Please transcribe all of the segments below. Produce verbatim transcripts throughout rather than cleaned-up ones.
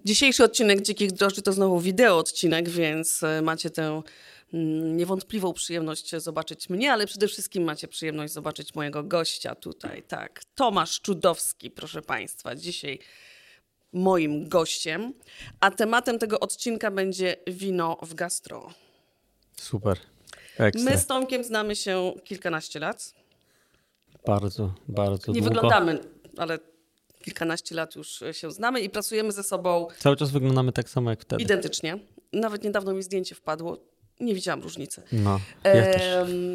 Dzisiejszy odcinek Dzikich Drożdży to znowu wideo odcinek, więc macie tę niewątpliwą przyjemność zobaczyć mnie, ale przede wszystkim macie przyjemność zobaczyć mojego gościa tutaj. Tak, Tomasz Czudowski, proszę Państwa, dzisiaj moim gościem, a tematem tego odcinka będzie wino w gastro. Super, ekstra. My z Tomkiem znamy się kilkanaście lat. Bardzo, bardzo Nie długo. wyglądamy, ale kilkanaście lat już się znamy i pracujemy ze sobą. Cały czas wyglądamy tak samo jak wtedy. Identycznie. Nawet niedawno mi zdjęcie wpadło. Nie widziałam różnicy. No, ja ehm, też.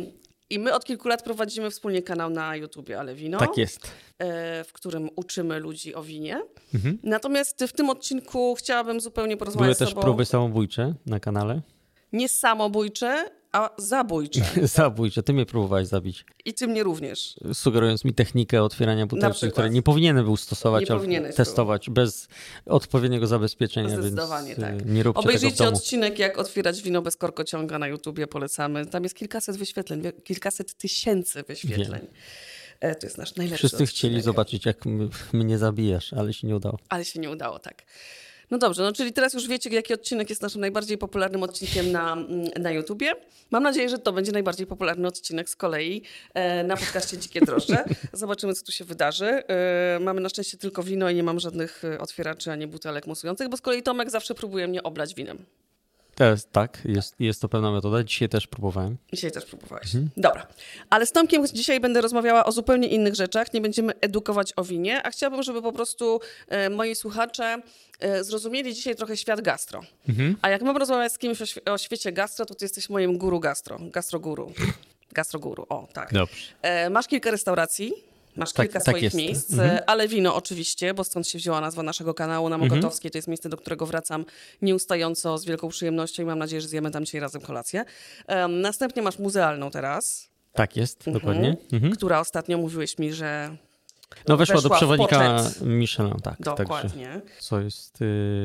I my od kilku lat prowadzimy wspólnie kanał na YouTubie Ale Wino. Tak jest. E, w którym uczymy ludzi o winie. Mhm. Natomiast w tym odcinku chciałabym zupełnie porozmawiać Były z też tobą. próby samobójcze na kanale. Nie samobójcze, a zabójcze. Zabójcze, ty mnie próbowałeś zabić. I ty mnie również. Sugerując mi technikę otwierania butelki, przykład. której nie powinienem był stosować, Nie albo powinieneś testować bez odpowiedniego zabezpieczenia, Zdecydowanie więc tak. nie róbcie Obejrzyjcie tego w domu. odcinek, jak otwierać wino bez korkociąga na YouTubie, polecamy. Tam jest kilkaset wyświetleń, kilkaset tysięcy wyświetleń. Wiem. To jest nasz najlepszy Wszyscy odcinek. chcieli zobaczyć, jak m- mnie zabijasz, ale się nie udało. Ale się nie udało, tak. No dobrze, no czyli teraz już wiecie, jaki odcinek jest naszym najbardziej popularnym odcinkiem na, na YouTubie. Mam nadzieję, że to będzie najbardziej popularny odcinek z kolei e, na podcaście Dzikie Drożdże. Zobaczymy, co tu się wydarzy. E, mamy na szczęście tylko wino i nie mam żadnych otwieraczy ani butelek musujących, bo z kolei Tomek zawsze próbuje mnie oblać winem. Teraz tak, jest, jest to pewna metoda. Dzisiaj też próbowałem. Dzisiaj też próbowałeś. Mhm. Dobra. Ale z Tomkiem dzisiaj będę rozmawiała o zupełnie innych rzeczach. Nie będziemy edukować o winie, a chciałabym, żeby po prostu e, moi słuchacze e, zrozumieli dzisiaj trochę świat gastro. Mhm. A jak mam rozmawiać z kimś o, świe- o świecie gastro, to ty jesteś moim guru gastro. Gastroguru. Gastroguru, o tak. Dobrze. E, masz kilka restauracji. Masz Tak, kilka tak swoich jest. miejsc, Mhm. ale wino oczywiście, bo stąd się wzięła nazwa naszego kanału na Mokotowskiej. To jest miejsce, do którego wracam nieustająco, z wielką przyjemnością i mam nadzieję, że zjemy tam dzisiaj razem kolację. Um, następnie masz muzealną teraz, Tak jest, mhm. dokładnie. Mhm. która ostatnio mówiłeś mi, że No weszła, weszła do w przewodnika poczet. Michelin, tak. Dokładnie. Także, co jest y,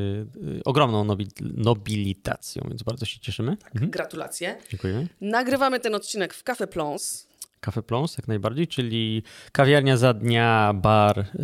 y, ogromną nobi- nobilitacją, więc bardzo się cieszymy. Tak, Mhm. gratulacje. Dziękuję. Nagrywamy ten odcinek w Café Plons. Café Plons jak najbardziej, czyli kawiarnia za dnia, bar, y,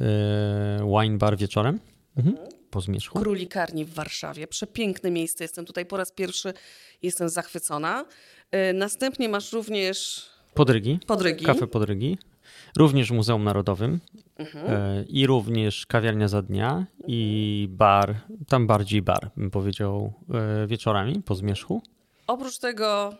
wine bar wieczorem. Mhm. Po zmierzchu. Królikarni w Warszawie. Przepiękne miejsce. Jestem tutaj po raz pierwszy. Jestem zachwycona. Y, następnie masz również Podrygi. Podrygi. Kafe Podrygi. Również w Muzeum Narodowym. Mhm. Y, I również kawiarnia za dnia i bar, tam bardziej bar, bym powiedział, y, wieczorami po zmierzchu. Oprócz tego...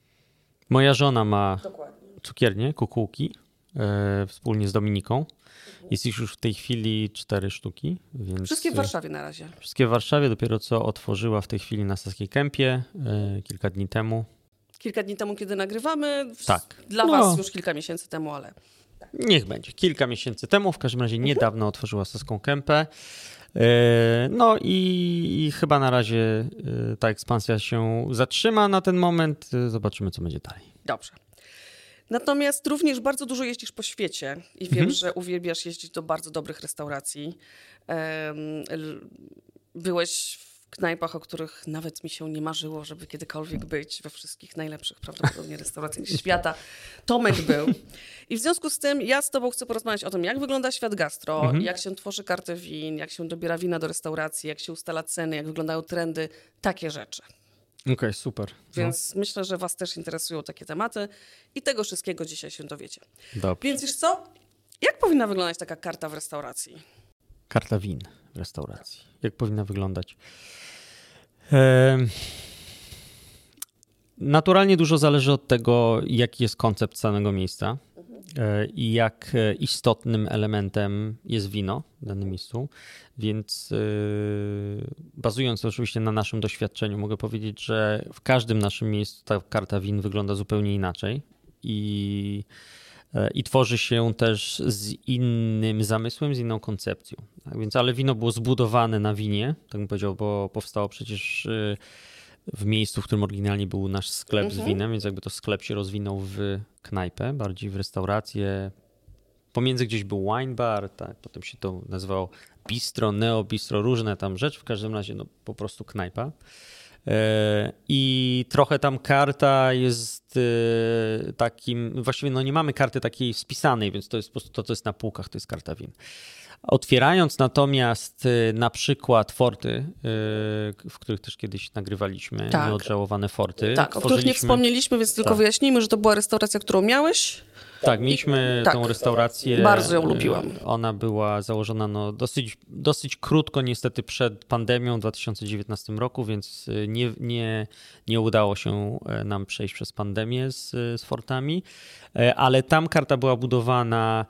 Moja żona ma Dokładnie. cukiernię, kukułki, e, wspólnie z Dominiką. Jest ich już w tej chwili cztery sztuki. Więc Wszystkie w Warszawie na razie. Wszystkie w Warszawie, dopiero co otworzyła w tej chwili na Saskiej Kępie e, kilka dni temu. Kilka dni temu, kiedy nagrywamy. W... Tak. Dla No. was już kilka miesięcy temu, ale... Niech będzie. Kilka miesięcy temu, w każdym razie niedawno otworzyła Saską Kępę. E, no i, i chyba na razie e, ta ekspansja się zatrzyma na ten moment. E, zobaczymy, co będzie dalej. Dobrze. Natomiast również bardzo dużo jeździsz po świecie i wiem, Mhm. że uwielbiasz jeździć do bardzo dobrych restauracji. Um, l- byłeś w knajpach, o których nawet mi się nie marzyło, żeby kiedykolwiek być, we wszystkich najlepszych prawdopodobnie restauracjach świata. Tomek był. I w związku z tym ja z tobą chcę porozmawiać o tym, jak wygląda świat gastro, Mhm. jak się tworzy kartę win, jak się dobiera wina do restauracji, jak się ustala ceny, jak wyglądają trendy, takie rzeczy. Okej, okay, super. Więc myślę, że was też interesują takie tematy i tego wszystkiego dzisiaj się dowiecie. No, dobrze. Więc wiesz co? Jak powinna wyglądać taka karta w restauracji? Karta win w restauracji. Jak powinna wyglądać? Ehm, naturalnie dużo zależy od tego, jaki jest koncept samego miejsca e, i jak e, istotnym elementem jest wino w danym miejscu. Więc e, bazując oczywiście na naszym doświadczeniu, mogę powiedzieć, że w każdym naszym miejscu ta karta win wygląda zupełnie inaczej i I tworzy się też z innym zamysłem, z inną koncepcją. Tak więc, ale wino było zbudowane na winie, tak bym powiedział, bo powstało przecież w miejscu, w którym oryginalnie był nasz sklep mhm. z winem, więc jakby to sklep się rozwinął w knajpę, bardziej w restaurację. Pomiędzy gdzieś był wine bar, tak, potem się to nazywało bistro, neo bistro, różne tam rzeczy, w każdym razie no, po prostu knajpa. I trochę tam karta jest jest takim, właściwie no nie mamy karty takiej spisanej, więc to jest po prostu to, co jest na półkach, to jest karta win. Otwierając natomiast na przykład forty, w których też kiedyś nagrywaliśmy, tak. Nieodżałowane forty. Tak, o których nie wspomnieliśmy, więc tylko tak. wyjaśnijmy, że to była restauracja, którą miałeś. Tak, mieliśmy tak. tą restaurację. Bardzo ją lubiłam. Ona była założona no, dosyć, dosyć krótko, niestety przed pandemią w dwa tysiące dziewiętnastym roku, więc nie, nie, nie udało się nam przejść przez pandemię z, z fortami, ale tam karta była budowana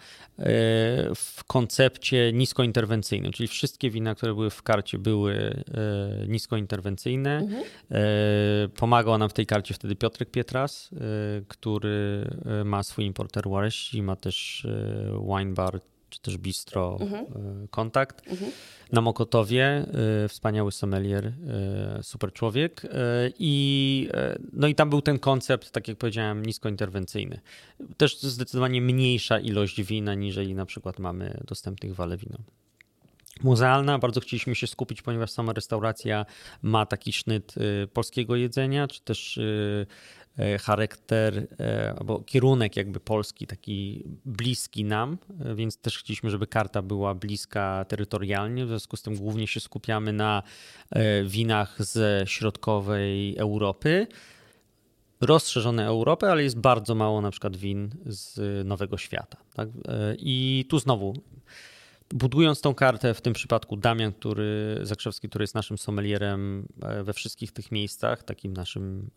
w koncepcie niskointerwencyjnym, czyli wszystkie wina, które były w karcie, były niskointerwencyjne. Mhm. Pomagał nam w tej karcie wtedy Piotrek Pietras, który ma swój importer Łareści, ma też wine bar, czy też bistro, mhm. Kontakt mhm. na Mokotowie. Wspaniały sommelier, super człowiek. I, no i tam był ten koncept, tak jak powiedziałem, niskointerwencyjny. Też zdecydowanie mniejsza ilość wina, niżeli na przykład mamy dostępnych w Alewino. Muzealna, bardzo chcieliśmy się skupić, ponieważ sama restauracja ma taki sznyt polskiego jedzenia, czy też charakter, albo kierunek jakby polski, taki bliski nam, więc też chcieliśmy, żeby karta była bliska terytorialnie, w związku z tym głównie się skupiamy na winach ze środkowej Europy, rozszerzone Europy, ale jest bardzo mało na przykład win z Nowego Świata. Tak? I tu znowu budując tą kartę, w tym przypadku Damian, który, Zakrzewski, który jest naszym sommelierem we wszystkich tych miejscach, takim naszym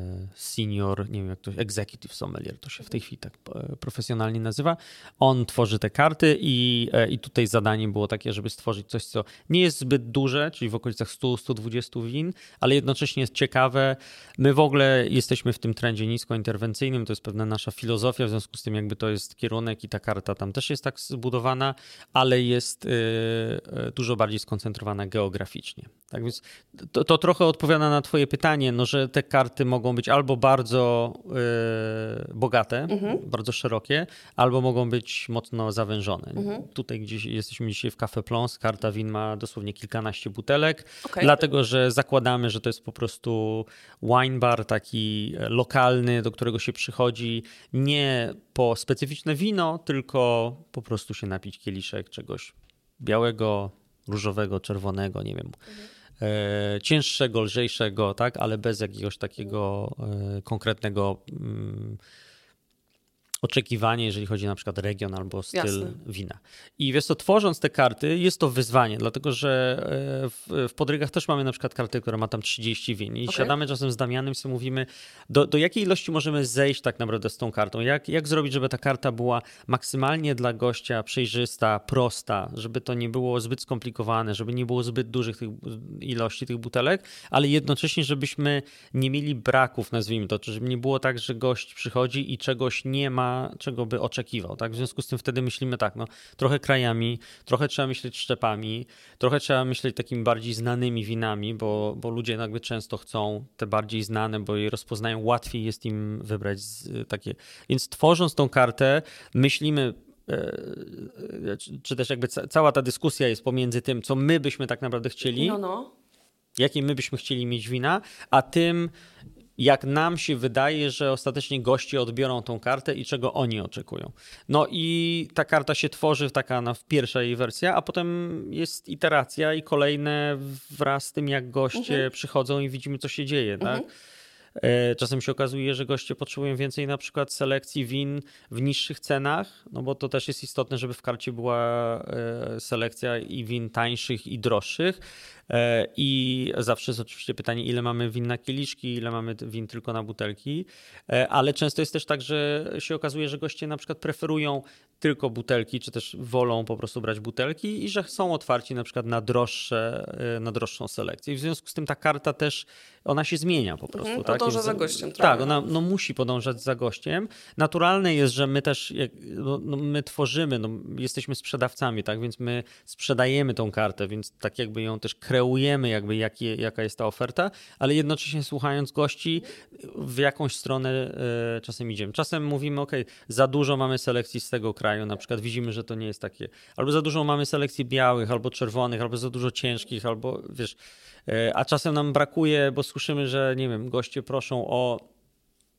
senior, nie wiem jak to, executive sommelier, to się w tej chwili tak profesjonalnie nazywa. On tworzy te karty i, i tutaj zadanie było takie, żeby stworzyć coś, co nie jest zbyt duże, czyli w okolicach stu do stu dwudziestu win, ale jednocześnie jest ciekawe. My w ogóle jesteśmy w tym trendzie niskointerwencyjnym, to jest pewna nasza filozofia, w związku z tym jakby to jest kierunek i ta karta tam też jest tak zbudowana, ale jest dużo bardziej skoncentrowana geograficznie. Tak więc to, to trochę odpowiada na twoje pytanie, no, że te karty mogą być albo bardzo y, bogate, mhm. bardzo szerokie, albo mogą być mocno zawężone. Mhm. Tutaj gdzieś jesteśmy dzisiaj w Café Plons, karta win ma dosłownie kilkanaście butelek, okay. dlatego że zakładamy, że to jest po prostu wine bar taki lokalny, do którego się przychodzi nie po specyficzne wino, tylko po prostu się napić kieliszek czegoś białego, różowego, czerwonego, nie wiem, mhm. e, cięższego, lżejszego, tak, ale bez jakiegoś takiego e, konkretnego mm, oczekiwania, jeżeli chodzi na przykład region albo styl Jasne. Wina. I wiesz co, tworząc te karty jest to wyzwanie, dlatego że w, w podrygach też mamy na przykład kartę, która ma tam trzydzieści win i okay. siadamy czasem z Damianem i sobie mówimy, do, do jakiej ilości możemy zejść tak naprawdę z tą kartą, jak, jak zrobić, żeby ta karta była maksymalnie dla gościa przejrzysta, prosta, żeby to nie było zbyt skomplikowane, żeby nie było zbyt dużych tych ilości tych butelek, ale jednocześnie, żebyśmy nie mieli braków, nazwijmy to, żeby nie było tak, że gość przychodzi i czegoś nie ma, czego by oczekiwał. Tak? W związku z tym wtedy myślimy tak, no, trochę krajami, trochę trzeba myśleć szczepami, trochę trzeba myśleć takimi bardziej znanymi winami, bo, bo ludzie jakby często chcą te bardziej znane, bo je rozpoznają, łatwiej jest im wybrać takie. Więc tworząc tą kartę, myślimy, czy też jakby cała ta dyskusja jest pomiędzy tym, co my byśmy tak naprawdę chcieli, no, no. jakie my byśmy chcieli mieć wina, a tym, jak nam się wydaje, że ostatecznie goście odbiorą tą kartę i czego oni oczekują. No i ta karta się tworzy taka na pierwsza jej wersja, a potem jest iteracja i kolejne wraz z tym, jak goście mhm. przychodzą i widzimy, co się dzieje. Mhm. Tak? Czasem się okazuje, że goście potrzebują więcej na przykład selekcji win w niższych cenach, no bo to też jest istotne, żeby w karcie była selekcja i win tańszych i droższych. I zawsze jest oczywiście pytanie, ile mamy win na kieliszki, ile mamy win tylko na butelki, ale często jest też tak, że się okazuje, że goście na przykład preferują tylko butelki, czy też wolą po prostu brać butelki i że są otwarci na przykład na droższe, na droższą selekcję. I w związku z tym ta karta też, ona się zmienia po prostu. Mhm, tak? Podąża za gościem. Tak, tak, ona no, musi podążać za gościem. Naturalne jest, że my też, jak, no, no, my tworzymy, no, jesteśmy sprzedawcami, tak, więc my sprzedajemy tą kartę, więc tak jakby ją też kreujemy, jakby jakie, jaka jest ta oferta, ale jednocześnie słuchając gości, w jakąś stronę y, czasem idziemy. Czasem mówimy, ok, za dużo mamy selekcji z tego kraju, na przykład widzimy, że to nie jest takie, albo za dużo mamy selekcji białych, albo czerwonych, albo za dużo ciężkich, albo wiesz, y, a czasem nam brakuje, bo słyszymy, że nie wiem, goście proszą o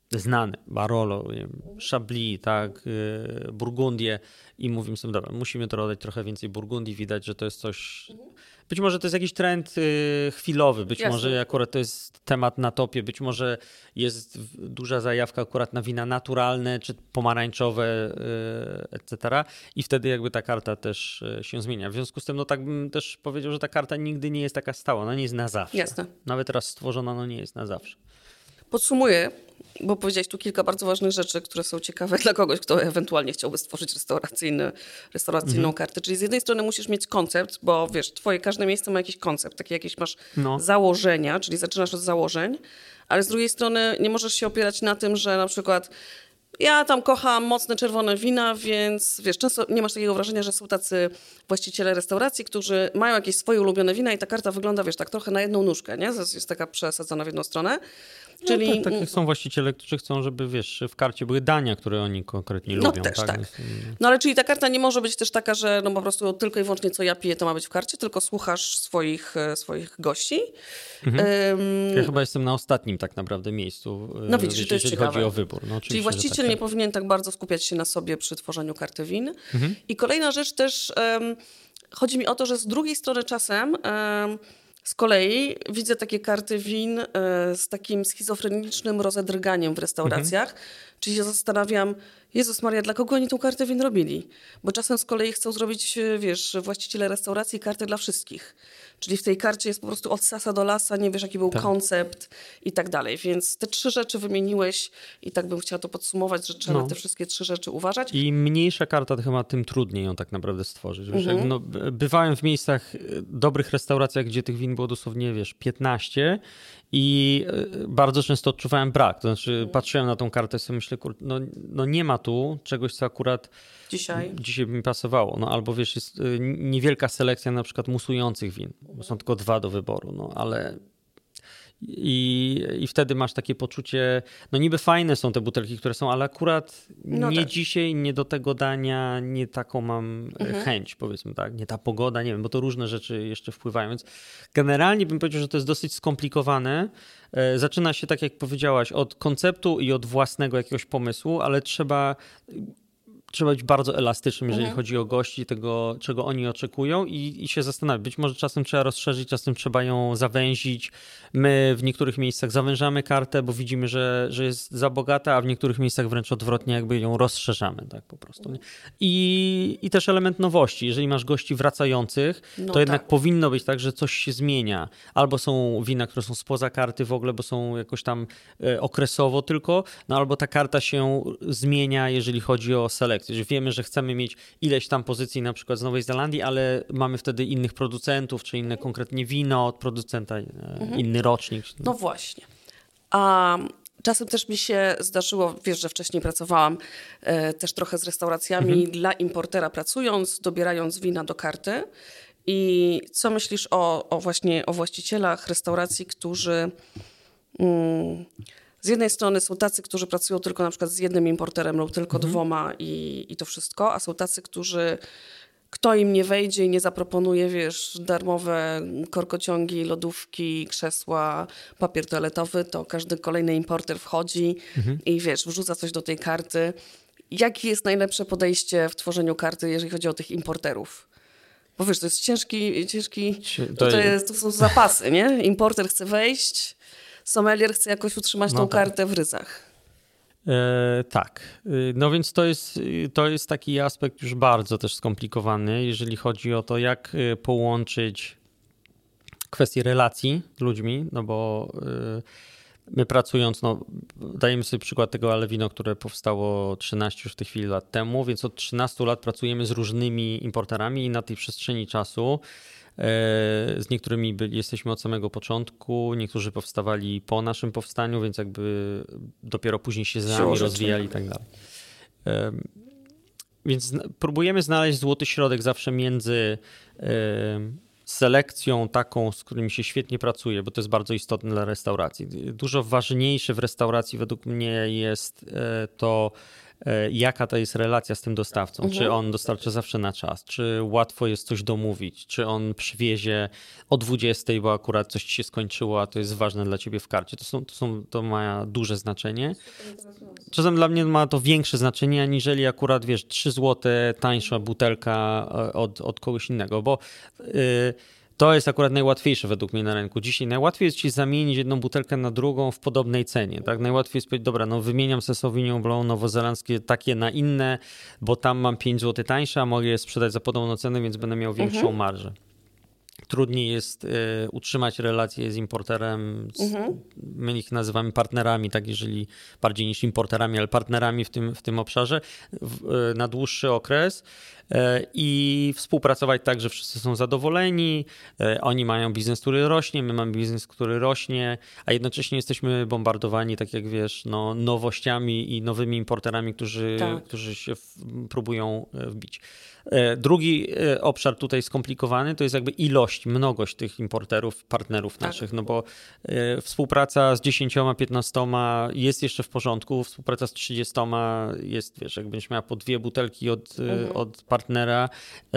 znane, Barolo, Chablis, tak, Burgundię i mówimy sobie, dobra, musimy to dodać trochę więcej Burgundii, widać, że to jest coś, być może to jest jakiś trend chwilowy, być Jasne. może akurat to jest temat na topie, być może jest duża zajawka akurat na wina naturalne, czy pomarańczowe, et cetera. I wtedy jakby ta karta też się zmienia. W związku z tym, no tak bym też powiedział, że ta karta nigdy nie jest taka stała, ona nie jest na zawsze. Jasne. Nawet raz stworzona, no nie jest na zawsze. Podsumuję, bo powiedziałeś tu kilka bardzo ważnych rzeczy, które są ciekawe dla kogoś, kto ewentualnie chciałby stworzyć restauracyjny, restauracyjną mhm. kartę. Czyli z jednej strony musisz mieć koncept, bo wiesz, twoje każde miejsce ma jakiś koncept, takie jakieś masz no. założenia, czyli zaczynasz od założeń, ale z drugiej strony nie możesz się opierać na tym, że na przykład ja tam kocham mocne czerwone wina, więc wiesz, często nie masz takiego wrażenia, że są tacy właściciele restauracji, którzy mają jakieś swoje ulubione wina i ta karta wygląda, wiesz, tak trochę na jedną nóżkę, nie? Jest taka przesadzona w jedną stronę. Czyli... No tak, tak są właściciele, którzy chcą, żeby wiesz, w karcie były dania, które oni konkretnie no lubią. Też, tak? tak. No ale czyli ta karta nie może być też taka, że no po prostu tylko i wyłącznie co ja piję, to ma być w karcie, tylko słuchasz swoich, swoich gości. Mhm. Um... Ja chyba jestem na ostatnim tak naprawdę miejscu, no widzisz, wiesz, to jest jeżeli ciekawe. chodzi o wybór. No, czyli właściciel tak, nie tak. powinien tak bardzo skupiać się na sobie przy tworzeniu karty win. Mhm. I kolejna rzecz też, um, chodzi mi o to, że z drugiej strony czasem um, z kolei widzę takie karty win e, z takim schizofrenicznym rozedrganiem w restauracjach, mhm. czyli się zastanawiam, Jezus Maria, dla kogo oni tą kartę win robili? Bo czasem z kolei chcą zrobić, wiesz, właściciele restauracji kartę dla wszystkich. Czyli w tej karcie jest po prostu od sasa do lasa, nie wiesz jaki był tak. koncept i tak dalej. Więc te trzy rzeczy wymieniłeś i tak bym chciała to podsumować, że trzeba no. na te wszystkie trzy rzeczy uważać. I mniejsza karta to chyba tym trudniej ją tak naprawdę stworzyć. Mhm. Wiesz, no, bywałem w miejscach, dobrych restauracjach, gdzie tych win było dosłownie, wiesz, piętnaście i bardzo często odczuwałem brak. To znaczy mhm. patrzyłem na tą kartę i sobie myślę, kur... no, no nie ma tu czegoś, co akurat dzisiaj, dzisiaj by mi pasowało. No, albo wiesz, jest niewielka selekcja na przykład musujących win, bo są tylko dwa do wyboru, no ale i, i wtedy masz takie poczucie, no niby fajne są te butelki, które są, ale akurat no nie tak. dzisiaj, nie do tego dania, nie taką mam mhm. chęć, powiedzmy tak, nie ta pogoda, nie wiem, bo to różne rzeczy jeszcze wpływają, więc generalnie bym powiedział, że to jest dosyć skomplikowane. Zaczyna się, tak jak powiedziałaś, od konceptu i od własnego jakiegoś pomysłu, ale trzeba... Trzeba być bardzo elastycznym, jeżeli mhm. chodzi o gości, tego, czego oni oczekują i, i się zastanawiać. Być może czasem trzeba rozszerzyć, czasem trzeba ją zawęzić. My w niektórych miejscach zawężamy kartę, bo widzimy, że, że jest za bogata, a w niektórych miejscach wręcz odwrotnie, jakby ją rozszerzamy, tak po prostu. I, i też element nowości. Jeżeli masz gości wracających, no to jednak tak. powinno być tak, że coś się zmienia. Albo są wina, które są spoza karty w ogóle, bo są jakoś tam e, okresowo tylko, no albo ta karta się zmienia, jeżeli chodzi o selekcję. Że wiemy, że chcemy mieć ileś tam pozycji na przykład z Nowej Zelandii, ale mamy wtedy innych producentów, czy inne konkretnie wino od producenta, mhm. inny rocznik. No właśnie. A czasem też mi się zdarzyło, wiesz, że wcześniej pracowałam e, też trochę z restauracjami mhm. dla importera pracując, dobierając wina do karty. I co myślisz o, o właśnie o właścicielach restauracji, którzy... Mm, z jednej strony są tacy, którzy pracują tylko na przykład z jednym importerem lub tylko mhm. dwoma i, i to wszystko, a są tacy, którzy kto im nie wejdzie i nie zaproponuje, wiesz, darmowe korkociągi, lodówki, krzesła, papier toaletowy, to każdy kolejny importer wchodzi mhm. i wiesz, wrzuca coś do tej karty. Jakie jest najlepsze podejście w tworzeniu karty, jeżeli chodzi o tych importerów? Bo wiesz, to jest ciężki, ciężki to, to, jest, to są zapasy, nie? Importer chce wejść, sommelier chce jakoś utrzymać no tą tak. kartę w ryzach. E, tak. No więc to jest, to jest taki aspekt już bardzo też skomplikowany, jeżeli chodzi o to, jak połączyć kwestie relacji z ludźmi, no bo my pracując, no dajemy sobie przykład tego Alevino, które powstało trzynaście już w tej chwili lat temu, więc od trzynastu lat pracujemy z różnymi importerami i na tej przestrzeni czasu z niektórymi byli, jesteśmy od samego początku, niektórzy powstawali po naszym powstaniu, więc jakby dopiero później się z nami rozwijali i tak dalej. Więc próbujemy znaleźć złoty środek zawsze między selekcją taką, z którymi się świetnie pracuje, bo to jest bardzo istotne dla restauracji. Dużo ważniejsze w restauracji według mnie jest to jaka to jest relacja z tym dostawcą, Mhm. czy on dostarcza zawsze na czas, czy łatwo jest coś domówić, czy on przywiezie o dwudziestej, bo akurat coś ci się skończyło, a to jest ważne dla ciebie w karcie. To, są, to, są, to ma duże znaczenie. Czasem dla mnie ma to większe znaczenie, aniżeli akurat, wiesz, trzy złote tańsza butelka od, od kogoś innego, bo yy, to jest akurat najłatwiejsze według mnie na rynku. Dzisiaj najłatwiej jest ci zamienić jedną butelkę na drugą w podobnej cenie. Tak? Najłatwiej jest powiedzieć, dobra, no wymieniam se Sauvignon Blanc nowozelandzkie takie na inne, bo tam mam pięć złotych tańsze, a mogę je sprzedać za podobną cenę, więc będę miał większą Mhm. marżę. Trudniej jest y, utrzymać relacje z importerem, z, Mhm. my ich nazywamy partnerami, tak, jeżeli bardziej niż importerami, ale partnerami w tym, w tym obszarze w, y, na dłuższy okres y, i współpracować tak, że wszyscy są zadowoleni, y, oni mają biznes, który rośnie, my mamy biznes, który rośnie, a jednocześnie jesteśmy bombardowani, tak jak wiesz, no, nowościami i nowymi importerami, którzy, Tak. którzy się w, próbują wbić. Drugi obszar tutaj skomplikowany to jest jakby ilość, mnogość tych importerów, partnerów Tak. naszych, no bo współpraca z dziesięcioma, piętnastoma jest jeszcze w porządku, współpraca z trzydziestoma jest, wiesz, jak będziesz miała po dwie butelki od, mhm. od partnera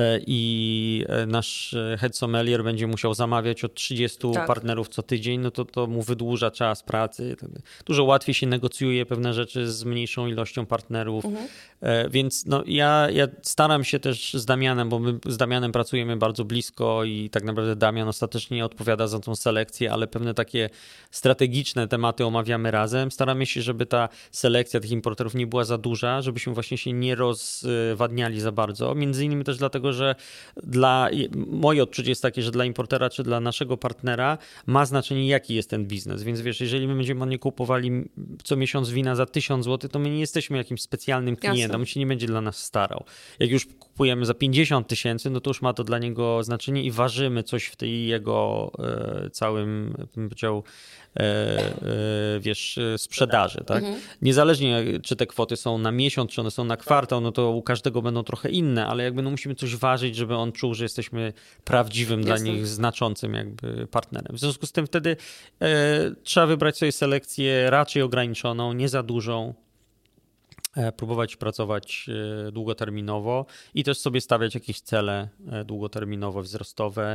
i nasz head sommelier będzie musiał zamawiać od trzydziestu tak. partnerów co tydzień, no to to mu wydłuża czas pracy. Dużo łatwiej się negocjuje pewne rzeczy z mniejszą ilością partnerów, mhm. więc no ja, ja staram się też z Damianem, bo my z Damianem pracujemy bardzo blisko i tak naprawdę Damian ostatecznie odpowiada za tą selekcję, ale pewne takie strategiczne tematy omawiamy razem. Staramy się, żeby ta selekcja tych importerów nie była za duża, żebyśmy właśnie się nie rozwadniali za bardzo. Między innymi też dlatego, że dla moje odczucie jest takie, że dla importera czy dla naszego partnera ma znaczenie, jaki jest ten biznes. Więc wiesz, jeżeli my będziemy nie kupowali co miesiąc wina za tysiąc złotych, to my nie jesteśmy jakimś specjalnym klientem, Jasne. on się nie będzie dla nas starał. Jak już kupujemy za pięćdziesiąt tysięcy, no to już ma to dla niego znaczenie i ważymy coś w tej jego e, całym, bym powiedział, e, e, wiesz, sprzedaży, tak? Mhm. Niezależnie czy te kwoty są na miesiąc, czy one są na kwartał, no to u każdego będą trochę inne, ale jakby no musimy coś ważyć, żeby on czuł, że jesteśmy prawdziwym Jasne. dla nich znaczącym jakby partnerem. W związku z tym wtedy e, trzeba wybrać sobie selekcję raczej ograniczoną, nie za dużą, próbować pracować długoterminowo i też sobie stawiać jakieś cele długoterminowo wzrostowe.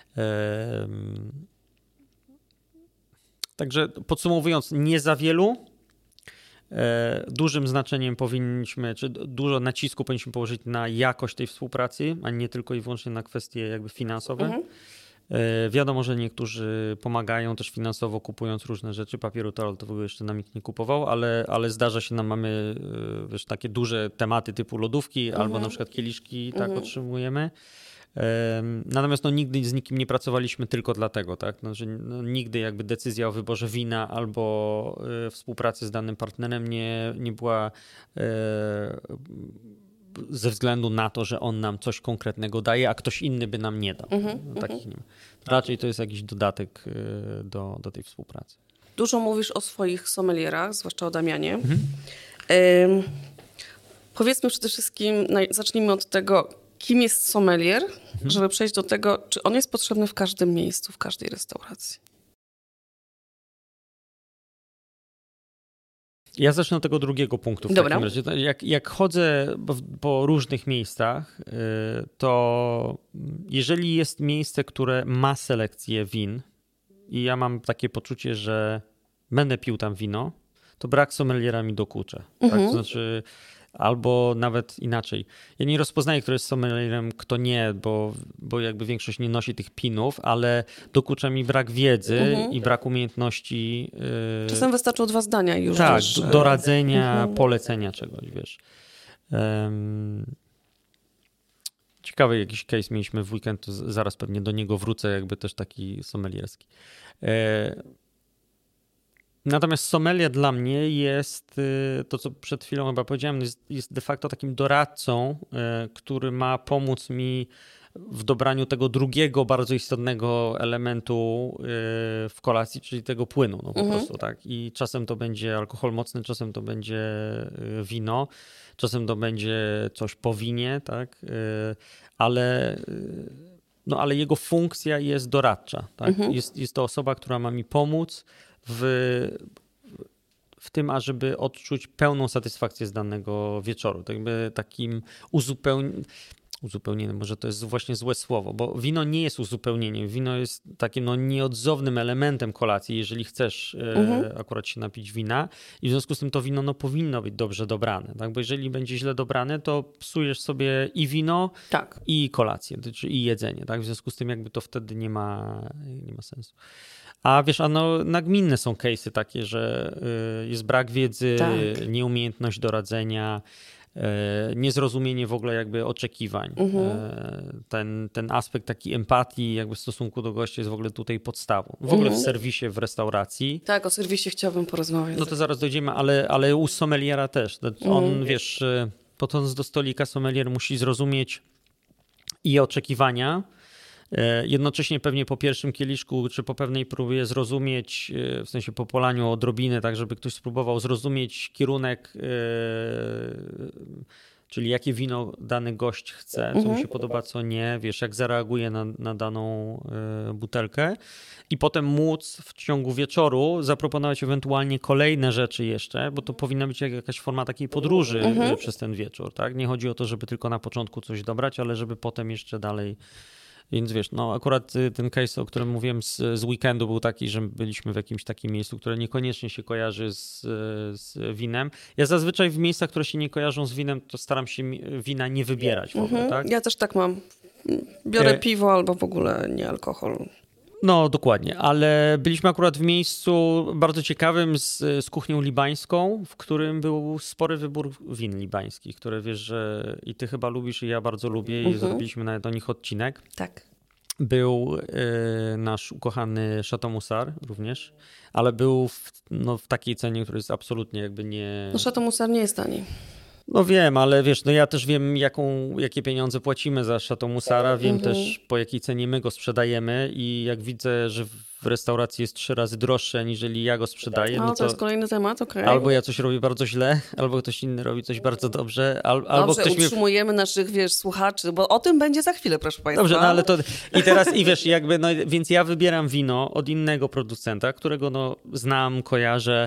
Także podsumowując, nie za wielu. Dużym znaczeniem powinniśmy, czy dużo nacisku powinniśmy położyć na jakość tej współpracy, a nie tylko i wyłącznie na kwestie jakby finansowe. Mhm. Wiadomo, że niektórzy pomagają też finansowo, kupując różne rzeczy. Papieru toaletowego jeszcze nam nikt nie kupował, ale, ale zdarza się nam, mamy wiesz, takie duże tematy typu lodówki mhm. albo na przykład kieliszki, tak mhm. otrzymujemy. Natomiast no, nigdy z nikim nie pracowaliśmy tylko dlatego, tak? Znaczy, no, nigdy jakby decyzja o wyborze wina albo y, współpracy z danym partnerem nie, nie była y, ze względu na to, że on nam coś konkretnego daje, a ktoś inny by nam nie dał. Mm-hmm, no, takich nie ma. Raczej to jest jakiś dodatek y, do, do tej współpracy. Dużo mówisz o swoich sommelierach, zwłaszcza o Damianie. Mm-hmm. Y, powiedzmy przede wszystkim, zacznijmy od tego, kim jest sommelier, mhm. żeby przejść do tego, czy on jest potrzebny w każdym miejscu, w każdej restauracji. Ja zacznę od tego drugiego punktu w Dobra. takim razie. Jak, jak chodzę po, po różnych miejscach, to jeżeli jest miejsce, które ma selekcję win i ja mam takie poczucie, że będę pił tam wino, to brak sommeliera mi dokucza. Mhm. Tak? To znaczy... Albo nawet inaczej. Ja nie rozpoznaję, kto jest sommelierem, kto nie, bo, bo jakby większość nie nosi tych pinów, ale dokucza mi brak wiedzy mhm. i brak umiejętności. Yy... Czasem wystarczą dwa zdania już. Tak, wiesz, doradzenia, mhm. polecenia czegoś, wiesz. Um... Ciekawy jakiś case mieliśmy w weekend, to zaraz pewnie do niego wrócę, jakby też taki sommelierski. Yy... Natomiast sommelier dla mnie jest, to co przed chwilą chyba powiedziałem, jest, jest de facto takim doradcą, który ma pomóc mi w dobraniu tego drugiego bardzo istotnego elementu w kolacji, czyli tego płynu, no po mhm. prostu, tak. I czasem to będzie alkohol mocny, czasem to będzie wino, czasem to będzie coś po winie, tak, ale... No ale jego funkcja jest doradcza, tak. Mhm. Jest, jest to osoba, która ma mi pomóc w, w tym, ażeby odczuć pełną satysfakcję z danego wieczoru. Tak jakby takim uzupełnieniem, uzupełnieniem, może to jest właśnie złe słowo, bo wino nie jest uzupełnieniem. Wino jest takim no, nieodzownym elementem kolacji, jeżeli chcesz mhm. e, akurat się napić wina i w związku z tym to wino no, powinno być dobrze dobrane, tak? Bo jeżeli będzie źle dobrane, to psujesz sobie i wino, tak. i kolację, czyli i jedzenie. Tak? W związku z tym jakby to wtedy nie ma, nie ma sensu. A wiesz, a no, nagminne są case'y takie, że y, jest brak wiedzy, tak. nieumiejętność doradzenia, niezrozumienie w ogóle jakby oczekiwań. Mhm. Ten, ten aspekt taki empatii jakby w stosunku do gościa jest w ogóle tutaj podstawą. W ogóle mhm. w serwisie, w restauracji. Tak, o serwisie chciałbym porozmawiać. No to zaraz dojdziemy, ale, ale u sommeliera też. On, mhm. wiesz, podchodząc do stolika, sommelier musi zrozumieć i oczekiwania, jednocześnie pewnie po pierwszym kieliszku, czy po pewnej próbie zrozumieć, w sensie po polaniu odrobiny, tak żeby ktoś spróbował zrozumieć kierunek, czyli jakie wino dany gość chce, co mhm. mu się podoba, co nie, wiesz, jak zareaguje na, na daną butelkę i potem móc w ciągu wieczoru zaproponować ewentualnie kolejne rzeczy jeszcze, bo to powinna być jakaś forma takiej podróży mhm. przez ten wieczór, tak? Nie chodzi o to, żeby tylko na początku coś dobrać, ale żeby potem jeszcze dalej. Więc wiesz, no akurat ten case, o którym mówiłem z, z weekendu był taki, że byliśmy w jakimś takim miejscu, które niekoniecznie się kojarzy z, z winem. Ja zazwyczaj w miejscach, które się nie kojarzą z winem, to staram się wina nie wybierać w ogóle, mhm. tak? Ja też tak mam. Biorę e... piwo albo w ogóle nie alkohol. No dokładnie, ale byliśmy akurat w miejscu bardzo ciekawym z, z kuchnią libańską, w którym był spory wybór win libańskich, które wiesz, że i ty chyba lubisz i ja bardzo lubię i uh-huh. zrobiliśmy nawet o nich odcinek. Tak. Był y, nasz ukochany Chateau Musar również, ale był w, no, w takiej cenie, która jest absolutnie jakby nie... No Chateau Musar nie jest tani. No wiem, ale wiesz, no ja też wiem, jaką, jakie pieniądze płacimy za Chateau Musara, wiem mhm. też, po jakiej cenie my go sprzedajemy i jak widzę, że w restauracji jest trzy razy droższy, aniżeli ja go sprzedaję. No, no to, to jest kolejny temat, okej. Okay. Albo ja coś robię bardzo źle, albo ktoś inny robi coś bardzo dobrze, al, dobrze, albo ktoś utrzymujemy mnie... naszych, wiesz, słuchaczy, bo o tym będzie za chwilę, proszę państwa. Dobrze, no ale to i teraz, i wiesz, jakby, no więc ja wybieram wino od innego producenta, którego no znam, kojarzę,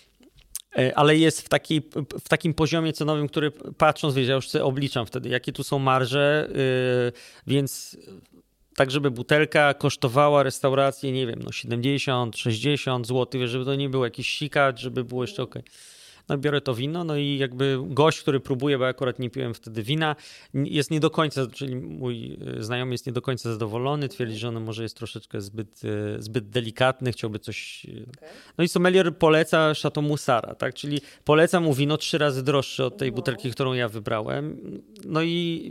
ale jest w, takiej, w takim poziomie cenowym, który patrząc, wiesz, ja już sobie obliczam wtedy, jakie tu są marże, yy, więc tak, żeby butelka kosztowała restaurację, nie wiem, no siedemdziesiąt, sześćdziesiąt złotych, wiesz, żeby to nie było jakiś sikacz, żeby było jeszcze okej. Okay. No biorę to wino, no i jakby gość, który próbuje, bo ja akurat nie piłem wtedy wina, jest nie do końca, czyli mój znajomy jest nie do końca zadowolony, twierdzi, że ono może jest troszeczkę zbyt, zbyt delikatny, chciałby coś... Okay. No i sommelier poleca Chateau Musara, tak, czyli poleca mu wino trzy razy droższe od tej no. butelki, którą ja wybrałem, no i...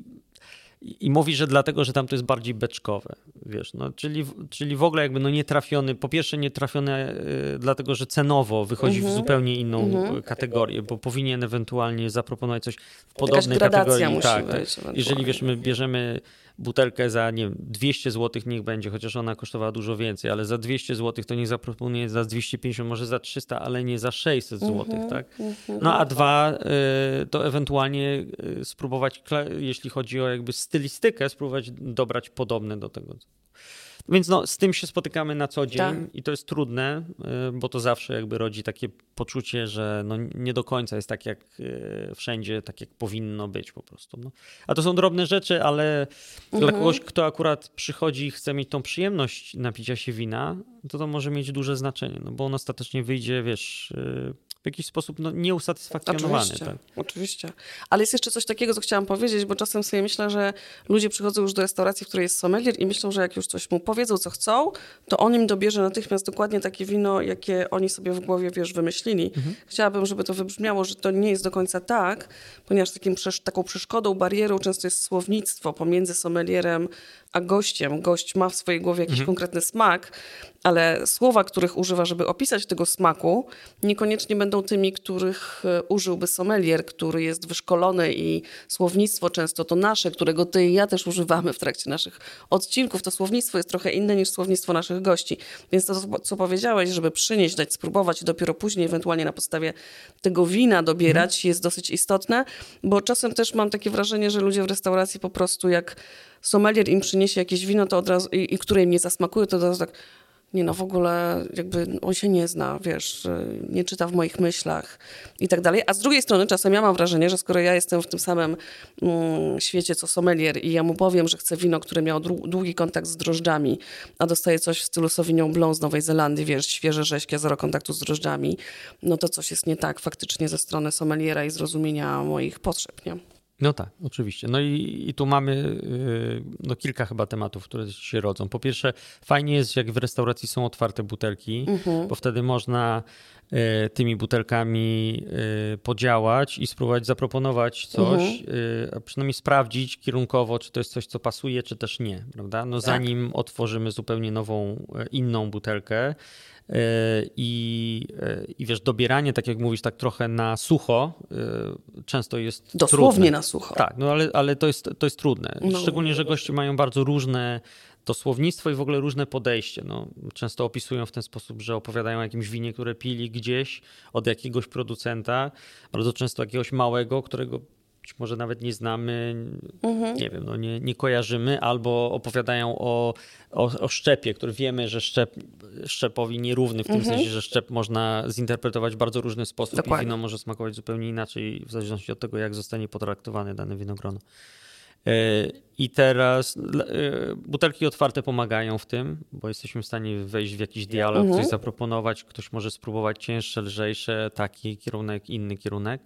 I mówi, że dlatego, że tam to jest bardziej beczkowe, wiesz, no, czyli, czyli w ogóle jakby no nietrafiony, po pierwsze nietrafione y, dlatego, że cenowo wychodzi mm-hmm. w zupełnie inną mm-hmm. kategorię, bo powinien ewentualnie zaproponować coś w podobnej kategorii. Musi tak, być, tak. Jeżeli wiesz, my bierzemy butelkę za, nie wiem, dwieście złotych niech będzie, chociaż ona kosztowała dużo więcej, ale za dwieście złotych to niech zaproponuje za dwieście pięćdziesiąt, może za trzysta, ale nie za sześćset złotych, mm-hmm. tak? Mm-hmm. No a dwa, y, to ewentualnie y, spróbować, jeśli chodzi o jakby stylistykę, spróbować dobrać podobne do tego. Więc no, z tym się spotykamy na co dzień tak. i to jest trudne, bo to zawsze jakby rodzi takie poczucie, że no nie do końca jest tak jak wszędzie, tak jak powinno być po prostu. No. A to są drobne rzeczy, ale mhm. dla kogoś, kto akurat przychodzi i chce mieć tą przyjemność napicia się wina, to to może mieć duże znaczenie, no bo on ostatecznie wyjdzie, wiesz... w jakiś sposób no, nieusatysfakcjonowany. Oczywiście, tak. oczywiście. Ale jest jeszcze coś takiego, co chciałam powiedzieć, bo czasem sobie myślę, że ludzie przychodzą już do restauracji, w której jest sommelier i myślą, że jak już coś mu powiedzą, co chcą, to on im dobierze natychmiast dokładnie takie wino, jakie oni sobie w głowie, wiesz, wymyślili. Mhm. Chciałabym, żeby to wybrzmiało, że to nie jest do końca tak, ponieważ takim, taką przeszkodą, barierą często jest słownictwo pomiędzy sommelierem a gościem. Gość ma w swojej głowie jakiś mhm. konkretny smak, ale słowa, których używa, żeby opisać tego smaku, niekoniecznie będą tymi, których użyłby sommelier, który jest wyszkolony i słownictwo często to nasze, którego ty i ja też używamy w trakcie naszych odcinków. To słownictwo jest trochę inne niż słownictwo naszych gości. Więc to, co powiedziałeś, żeby przynieść, dać spróbować i dopiero później ewentualnie na podstawie tego wina dobierać, mhm. jest dosyć istotne, bo czasem też mam takie wrażenie, że ludzie w restauracji po prostu jak sommelier im przyniesie jakieś wino, to od razu, i, i które im nie zasmakuje, to od razu tak nie no, w ogóle jakby on się nie zna, wiesz, nie czyta w moich myślach i tak dalej. A z drugiej strony czasem ja mam wrażenie, że skoro ja jestem w tym samym mm, świecie co sommelier i ja mu powiem, że chcę wino, które miało długi kontakt z drożdżami, a dostaję coś w stylu Sauvignon Blanc z Nowej Zelandii, wiesz, świeże rześkie, zero kontaktu z drożdżami, no to coś jest nie tak faktycznie ze strony sommeliera i zrozumienia moich potrzeb, nie? No tak, oczywiście. No i, i tu mamy no, kilka chyba tematów, które się rodzą. Po pierwsze, fajnie jest, jak w restauracji są otwarte butelki, mhm. bo wtedy można y, tymi butelkami y, podziałać i spróbować zaproponować coś, mhm. y, a przynajmniej sprawdzić kierunkowo, czy to jest coś, co pasuje, czy też nie, prawda? No, tak. Zanim otworzymy zupełnie nową, inną butelkę, I, i wiesz, dobieranie, tak jak mówisz, tak trochę na sucho często jest dosłownie trudne. na sucho. Tak, no ale, ale to, jest, to jest trudne. No. Szczególnie, że goście mają bardzo różne to słownictwo i w ogóle różne podejście. No, często opisują w ten sposób, że opowiadają o jakimś winie, które pili gdzieś od jakiegoś producenta, bardzo często jakiegoś małego, którego być może nawet nie znamy, mhm. nie wiem, no nie, nie kojarzymy, albo opowiadają o, o, o szczepie, który wiemy, że szczep, szczepowi nierówny, w tym mhm. sensie, że szczep można zinterpretować w bardzo różny sposób. Dokładnie. I wino może smakować zupełnie inaczej, w zależności od tego, jak zostanie potraktowane dane winogrono. I teraz butelki otwarte pomagają w tym, bo jesteśmy w stanie wejść w jakiś dialog, mhm. coś zaproponować, ktoś może spróbować cięższe, lżejsze, taki kierunek, inny kierunek.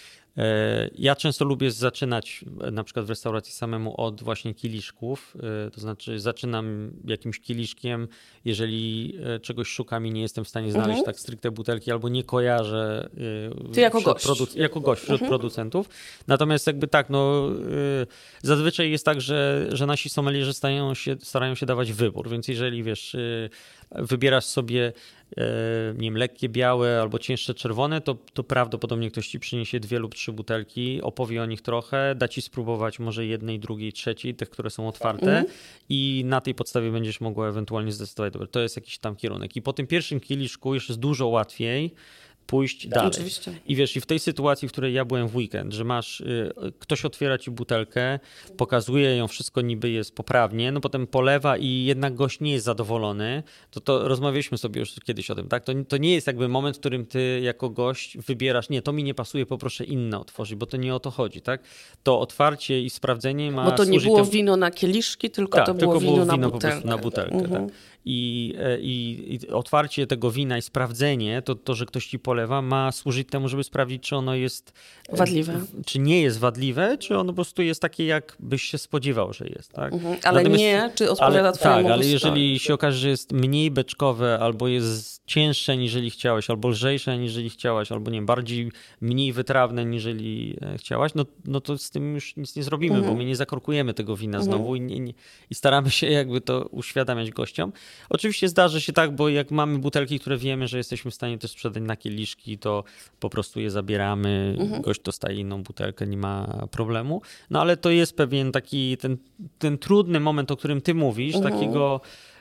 Ja często lubię zaczynać na przykład w restauracji samemu od właśnie kieliszków, to znaczy zaczynam jakimś kieliszkiem, jeżeli czegoś szukam i nie jestem w stanie znaleźć mhm. tak stricte butelki albo nie kojarzę Ty jako gość. Produ- jako gość wśród mhm. producentów. Natomiast jakby tak, no zazwyczaj jest tak, że, że nasi sommelierzy starają się, starają się dawać wybór, więc jeżeli wiesz, wybierasz sobie nie wiem, lekkie białe albo cięższe czerwone, to, to prawdopodobnie ktoś ci przyniesie dwie lub trzy butelki, opowie o nich trochę, da ci spróbować może jednej, drugiej, trzeciej, tych, które są otwarte mm. i na tej podstawie będziesz mogła ewentualnie zdecydować, dobra, to jest jakiś tam kierunek. I po tym pierwszym kieliszku już jest dużo łatwiej pójść dalej. Oczywiście. I wiesz, i w tej sytuacji, w której ja byłem w weekend, że masz, y, ktoś otwiera ci butelkę, pokazuje ją, wszystko niby jest poprawnie, no potem polewa i jednak gość nie jest zadowolony, to to rozmawialiśmy sobie już kiedyś o tym, tak? To, to nie jest jakby moment, w którym ty jako gość wybierasz, nie, to mi nie pasuje, poproszę inne otworzyć, bo to nie o to chodzi, tak? To otwarcie i sprawdzenie ma Bo to nie było to... wino na kieliszki, tylko tak, to tylko było wino, było na wino butelkę. Po prostu na butelkę, mhm. tak? I, i, I otwarcie tego wina i sprawdzenie, to, to, że ktoś ci polewa, ma służyć temu, żeby sprawdzić, czy ono jest wadliwe. Czy nie jest wadliwe, czy ono po prostu jest takie, jak byś się spodziewał, że jest. Tak? Mhm. Ale Natomiast, nie, czy odpowiada ale, twojemu Tak, ale gustowi. jeżeli się okaże, że jest mniej beczkowe, albo jest cięższe, niżeli chciałeś, albo lżejsze, niżeli chciałaś, albo nie wiem, bardziej mniej wytrawne, niżeli chciałaś, no, no to z tym już nic nie zrobimy, mhm. bo my nie zakorkujemy tego wina mhm. znowu i, nie, nie, i staramy się jakby to uświadamiać gościom. Oczywiście zdarzy się tak, bo jak mamy butelki, które wiemy, że jesteśmy w stanie też sprzedać na kieliszki, to po prostu je zabieramy, mhm. gość dostaje inną butelkę, nie ma problemu. No ale to jest pewien taki ten, ten trudny moment, o którym ty mówisz, mhm. takiego...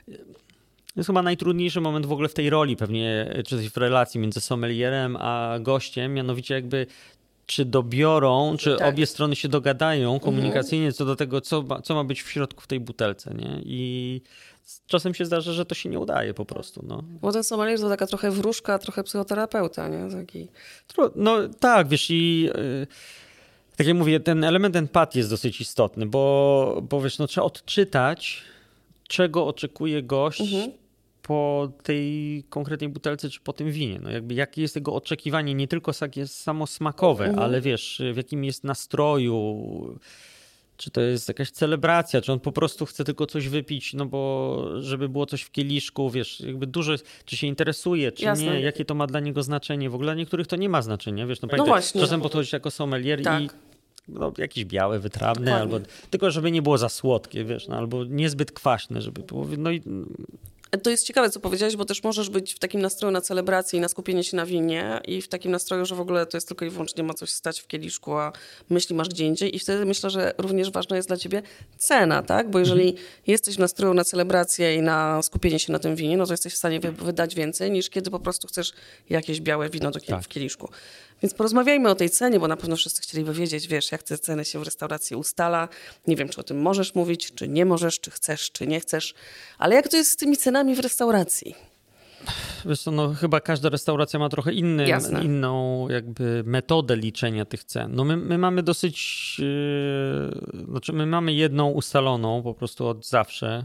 To jest chyba najtrudniejszy moment w ogóle w tej roli pewnie, czy w relacji między sommelierem a gościem, mianowicie jakby czy dobiorą, czy tak. obie strony się dogadają komunikacyjnie mhm. co do tego, co ma, co ma być w środku w tej butelce, nie? I czasem się zdarza, że to się nie udaje po prostu. No. Bo ten sommelier to taka trochę wróżka, trochę psychoterapeuta, nie? Taki... No tak, wiesz, i yy, tak jak mówię, ten element empatii jest dosyć istotny, bo, bo wiesz, no, trzeba odczytać, czego oczekuje gość mhm. po tej konkretnej butelce, czy po tym winie. No jakby jakie jest jego oczekiwanie, nie tylko samo smakowe, mhm. ale wiesz, w jakim jest nastroju, czy to jest jakaś celebracja, czy on po prostu chce tylko coś wypić, no bo żeby było coś w kieliszku, wiesz, jakby dużo, czy się interesuje, czy Jasne. nie, jakie to ma dla niego znaczenie. W ogóle dla niektórych to nie ma znaczenia, wiesz, no, no właśnie. Czasem podchodzisz jako sommelier tak. i no, jakieś białe, wytrawne, albo tylko żeby nie było za słodkie, wiesz, no, albo niezbyt kwaśne, żeby było, no i... To jest ciekawe, co powiedziałeś, bo też możesz być w takim nastroju na celebrację i na skupienie się na winie i w takim nastroju, że w ogóle to jest tylko i wyłącznie ma coś stać w kieliszku, a myśli masz gdzie indziej i wtedy myślę, że również ważna jest dla ciebie cena, tak? Bo jeżeli mhm. jesteś w nastroju na celebrację i na skupienie się na tym winie, no to jesteś w stanie wy- wydać więcej niż kiedy po prostu chcesz jakieś białe wino do kiel- tak. w kieliszku. Więc porozmawiajmy o tej cenie, bo na pewno wszyscy chcieliby wiedzieć, wiesz, jak te ceny się w restauracji ustala. Nie wiem, czy o tym możesz mówić, czy nie możesz, czy chcesz, czy nie chcesz. Ale jak to jest z tymi cenami w restauracji? Wiesz co, no chyba każda restauracja ma trochę inny, inną jakby metodę liczenia tych cen. No my, my mamy dosyć, yy, znaczy my mamy jedną ustaloną po prostu od zawsze,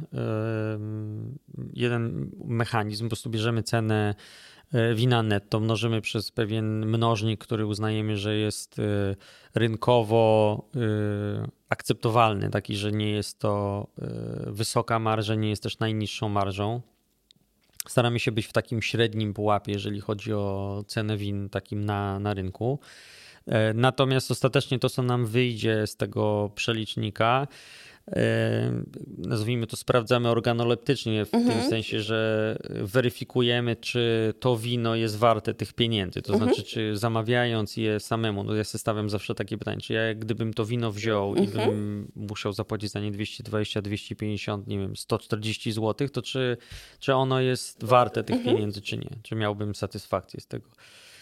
yy, jeden mechanizm, po prostu bierzemy cenę wina netto, mnożymy przez pewien mnożnik, który uznajemy, że jest rynkowo akceptowalny, taki, że nie jest to wysoka marża, nie jest też najniższą marżą. Staramy się być w takim średnim pułapie, jeżeli chodzi o cenę win takim na, na rynku. Natomiast ostatecznie to, co nam wyjdzie z tego przelicznika, nazwijmy to, sprawdzamy organoleptycznie w mhm. tym sensie, że weryfikujemy, czy to wino jest warte tych pieniędzy. To mhm. znaczy, czy zamawiając je samemu, no ja sobie stawiam zawsze takie pytanie, czy ja gdybym to wino wziął mhm. i bym musiał zapłacić za nie dwieście dwadzieścia, dwieście pięćdziesiąt, nie wiem, sto czterdzieści złotych, to czy, czy ono jest warte tych mhm. pieniędzy, czy nie? Czy miałbym satysfakcję z tego?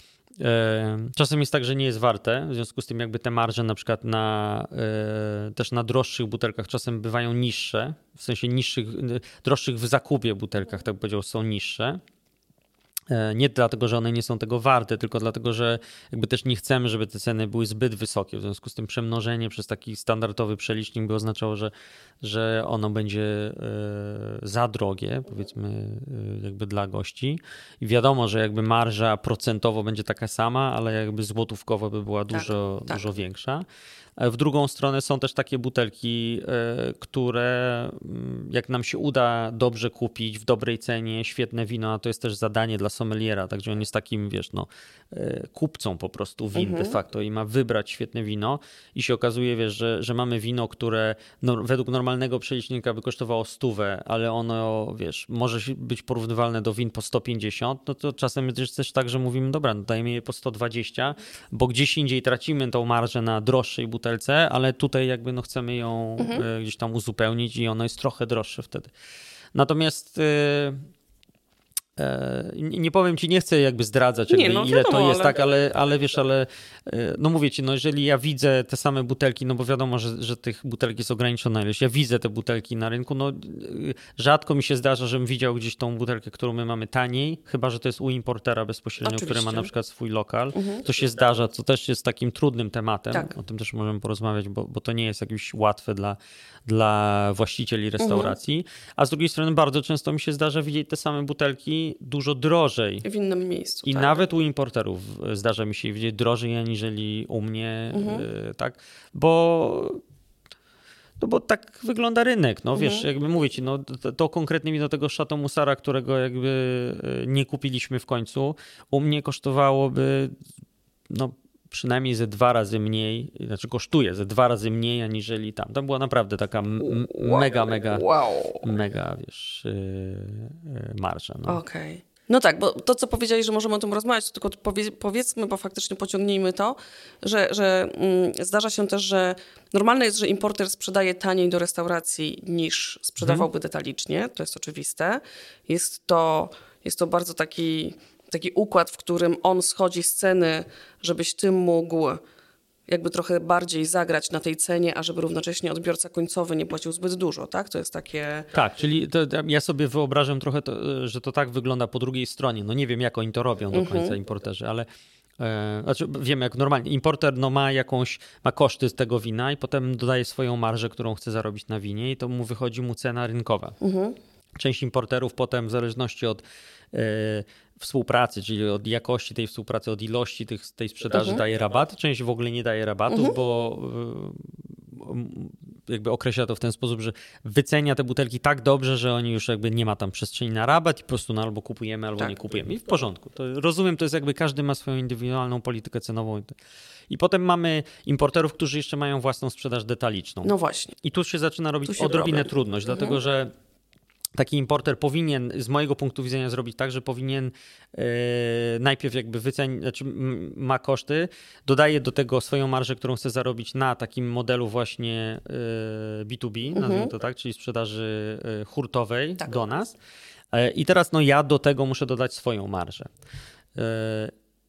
Czasem jest tak, że nie jest warte, w związku z tym jakby te marże na przykład na, też na droższych butelkach czasem bywają niższe, w sensie niższych, droższych w zakupie butelkach, tak powiedział, są niższe. Nie dlatego, że one nie są tego warte, tylko dlatego, że jakby też nie chcemy, żeby te ceny były zbyt wysokie. W związku z tym przemnożenie przez taki standardowy przelicznik by oznaczało, że, że ono będzie za drogie, powiedzmy, jakby dla gości. I wiadomo, że jakby marża procentowo będzie taka sama, ale jakby złotówkowo by była dużo, tak, dużo tak. większa. W drugą stronę są też takie butelki, które jak nam się uda dobrze kupić w dobrej cenie, świetne wino, a to jest też zadanie dla sommeliera, także on jest takim, wiesz, no, kupcą po prostu win mhm. de facto i ma wybrać świetne wino i się okazuje, wiesz, że, że mamy wino, które no, według normalnego przelicznika by kosztowało stówę, ale ono, wiesz, może być porównywalne do win po sto pięćdziesiąt, no to czasem jest też tak, że mówimy, dobra, no dajemy je po sto dwadzieścia, bo gdzieś indziej tracimy tą marżę na droższej butelce, ale tutaj jakby no chcemy ją mhm. gdzieś tam uzupełnić i ono jest trochę droższe wtedy. Natomiast nie powiem ci, nie chcę jakby zdradzać, jakby nie, no, ile wiadomo, to jest, ale... tak, ale, ale wiesz, ale no mówię ci, no jeżeli ja widzę te same butelki, no bo wiadomo, że, że tych butelki jest ograniczona ilość, ja widzę te butelki na rynku, no rzadko mi się zdarza, żebym widział gdzieś tą butelkę, którą my mamy taniej, chyba że to jest u importera bezpośrednio, Oczywiście. który ma na przykład swój lokal. Mhm. To się zdarza, co też jest takim trudnym tematem, tak. o tym też możemy porozmawiać, bo, bo to nie jest jakieś łatwe dla, dla właścicieli restauracji, mhm. a z drugiej strony bardzo często mi się zdarza widzieć te same butelki dużo drożej. W innym miejscu. I tak. nawet u importerów zdarza mi się widzieć drożej aniżeli u mnie, mhm. tak? Bo, no bo tak wygląda rynek. No mhm. wiesz, jakby mówię ci, no to, to konkretnie wino tego Chateau Musara, którego jakby nie kupiliśmy w końcu, u mnie kosztowałoby no przynajmniej ze dwa razy mniej, znaczy kosztuje ze dwa razy mniej aniżeli tam. To była naprawdę taka m- wow. mega, mega, wow. mega, wiesz, yy, marża. No. Okej. Okay. No tak, bo to, co powiedzieli, że możemy o tym rozmawiać, to tylko powie, powiedzmy, bo faktycznie pociągnijmy to, że, że mm, zdarza się też, że normalne jest, że importer sprzedaje taniej do restauracji niż sprzedawałby hmm. detalicznie. To jest oczywiste. Jest to, jest to bardzo taki... taki układ, w którym on schodzi z ceny, żebyś ty mógł jakby trochę bardziej zagrać na tej cenie, a żeby równocześnie odbiorca końcowy nie płacił zbyt dużo, tak? To jest takie... Tak, czyli to, ja sobie wyobrażam trochę, to, że to tak wygląda po drugiej stronie. No nie wiem, jak oni to robią do końca mhm. importerzy, ale e, znaczy wiem, jak normalnie. Importer no, ma jakąś, ma koszty z tego wina i potem dodaje swoją marżę, którą chce zarobić na winie i to mu wychodzi mu cena rynkowa. Mhm. Część importerów potem w zależności od e, współpracy, czyli od jakości tej współpracy, od ilości tych, tej sprzedaży mhm. daje rabaty. Część w ogóle nie daje rabatów, mhm. bo e, jakby określa to w ten sposób, że wycenia te butelki tak dobrze, że oni już jakby nie ma tam przestrzeni na rabat i po prostu no, albo kupujemy, albo tak. nie kupujemy. I w porządku. To rozumiem, to jest jakby każdy ma swoją indywidualną politykę cenową. I potem mamy importerów, którzy jeszcze mają własną sprzedaż detaliczną. No właśnie. I tu się zaczyna robić odrobinę problem. trudność, mhm. dlatego że taki importer powinien, z mojego punktu widzenia, zrobić tak, że powinien yy, najpierw jakby wycenić, znaczy ma koszty, dodaje do tego swoją marżę, którą chce zarobić na takim modelu właśnie yy, B dwa B, mhm. nazwijmy to tak, czyli sprzedaży yy, hurtowej tak. do nas. Yy, I teraz no ja do tego muszę dodać swoją marżę. Yy,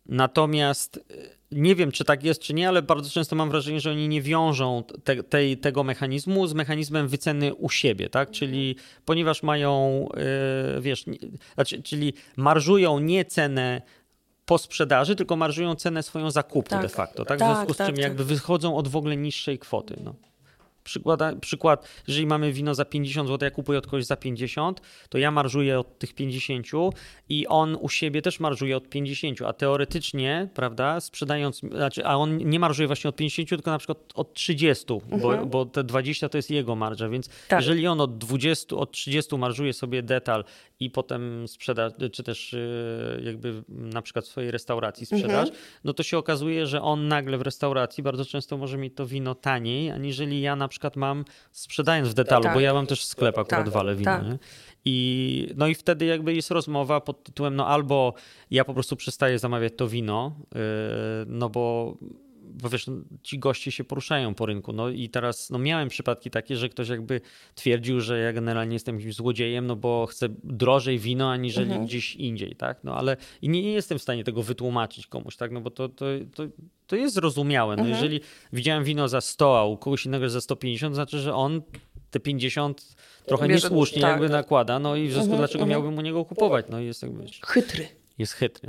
Natomiast nie wiem, czy tak jest, czy nie, ale bardzo często mam wrażenie, że oni nie wiążą te, tej, tego mechanizmu z mechanizmem wyceny u siebie, tak? Czyli ponieważ mają, yy, wiesz, nie, znaczy, czyli marżują nie cenę po sprzedaży, tylko marżują cenę swoją zakupu tak, de facto, tak? W tak, związku z tak, czym tak. jakby wychodzą od w ogóle niższej kwoty, no. Przykład, przykład, jeżeli mamy wino za pięćdziesiąt złotych, ja kupuję od kogoś za pięćdziesiąt, to ja marżuję od tych pięćdziesięciu i on u siebie też marżuje od pięćdziesięciu, a teoretycznie, prawda, sprzedając, znaczy, a on nie marżuje właśnie od pięćdziesięciu, tylko na przykład od trzydziestu, mhm. bo, bo te dwadzieścia to jest jego marża, więc tak. jeżeli on od dwudziestu, od trzydziestu marżuje sobie detal i potem sprzeda, czy też jakby na przykład w swojej restauracji sprzedaż, mhm. no to się okazuje, że on nagle w restauracji bardzo często może mieć to wino taniej, aniżeli ja na przykład mam sprzedając w detalu, tak. bo ja mam też sklep akurat tak, walę wino. Tak. Nie? I, no i wtedy jakby jest rozmowa pod tytułem, no albo ja po prostu przestaję zamawiać to wino, yy, no bo, bo wiesz, ci goście się poruszają po rynku. No i teraz no miałem przypadki takie, że ktoś jakby twierdził, że ja generalnie jestem jakimś złodziejem, no bo chcę drożej wino aniżeli mhm. gdzieś indziej, tak? No ale i nie, nie jestem w stanie tego wytłumaczyć komuś, tak? No bo to, to, to, to jest zrozumiałe. No mhm. jeżeli widziałem wino za sto, a u kogoś innego za sto pięćdziesiąt, to znaczy, że on te pięćdziesiąt trochę Bierze, niesłusznie tak. jakby nakłada, no i w związku mhm. dlaczego mhm. miałbym u niego kupować? No i jest jakby... Chytry. Jest chytry.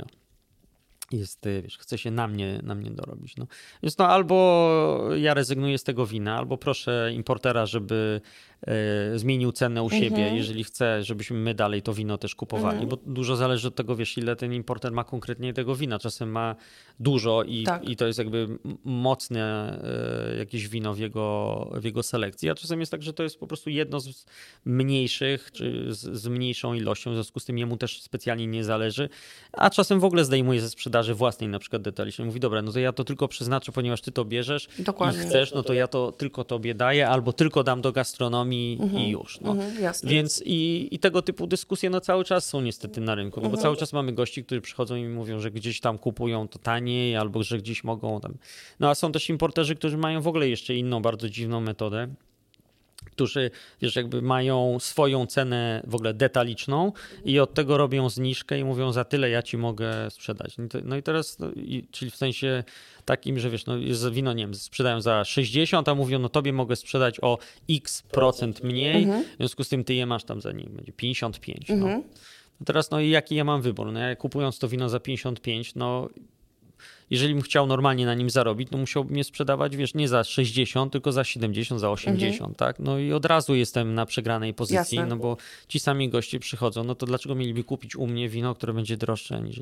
Jest, wiesz, chce się na mnie, na mnie dorobić. No. Więc no albo ja rezygnuję z tego wina, albo proszę importera, żeby e, zmienił cenę u siebie, mhm. jeżeli chce, żebyśmy my dalej to wino też kupowali, mhm. bo dużo zależy od tego, wiesz, ile ten importer ma konkretnie tego wina. Czasem ma dużo i, tak. i to jest jakby mocne e, jakieś wino w jego, w jego selekcji, a czasem jest tak, że to jest po prostu jedno z mniejszych, czy z, z mniejszą ilością, w związku z tym jemu też specjalnie nie zależy, a czasem w ogóle zdejmuje ze sprzedaży własnej na przykład detalicznie. Mówi, dobra, no to ja to tylko przeznaczę, ponieważ ty to bierzesz Dokładnie. i chcesz, no to ja to tylko tobie daję, albo tylko dam do gastronomii mhm. i już. No. Mhm, jasne. Więc i, i tego typu dyskusje no cały czas są niestety na rynku, no mhm. bo cały czas mamy gości, którzy przychodzą i mówią, że gdzieś tam kupują to taniej, albo że gdzieś mogą tam. No a są też importerzy, którzy mają w ogóle jeszcze inną bardzo dziwną metodę, którzy wiesz, jakby mają swoją cenę w ogóle detaliczną i od tego robią zniżkę i mówią, za tyle ja ci mogę sprzedać. No i teraz, no, i, czyli w sensie takim, że wiesz, no jest wino, nie wiem, sprzedają za sześćdziesiąt, a mówią, no tobie mogę sprzedać o x procent mniej, mhm. w związku z tym ty je masz tam za, nie wiem, będzie pięćdziesiąt pięć. Mhm. No. No teraz, no i jaki ja mam wybór? No ja kupując to wino za pięćdziesiąt pięć, no jeżeli bym chciał normalnie na nim zarobić, no musiałbym mnie sprzedawać, wiesz, nie za sześćdziesiąt, tylko za siedemdziesiąt, za osiemdziesiąt, mhm. tak? No i od razu jestem na przegranej pozycji, Jasne. no bo ci sami goście przychodzą, no to dlaczego mieliby kupić u mnie wino, które będzie droższe niż...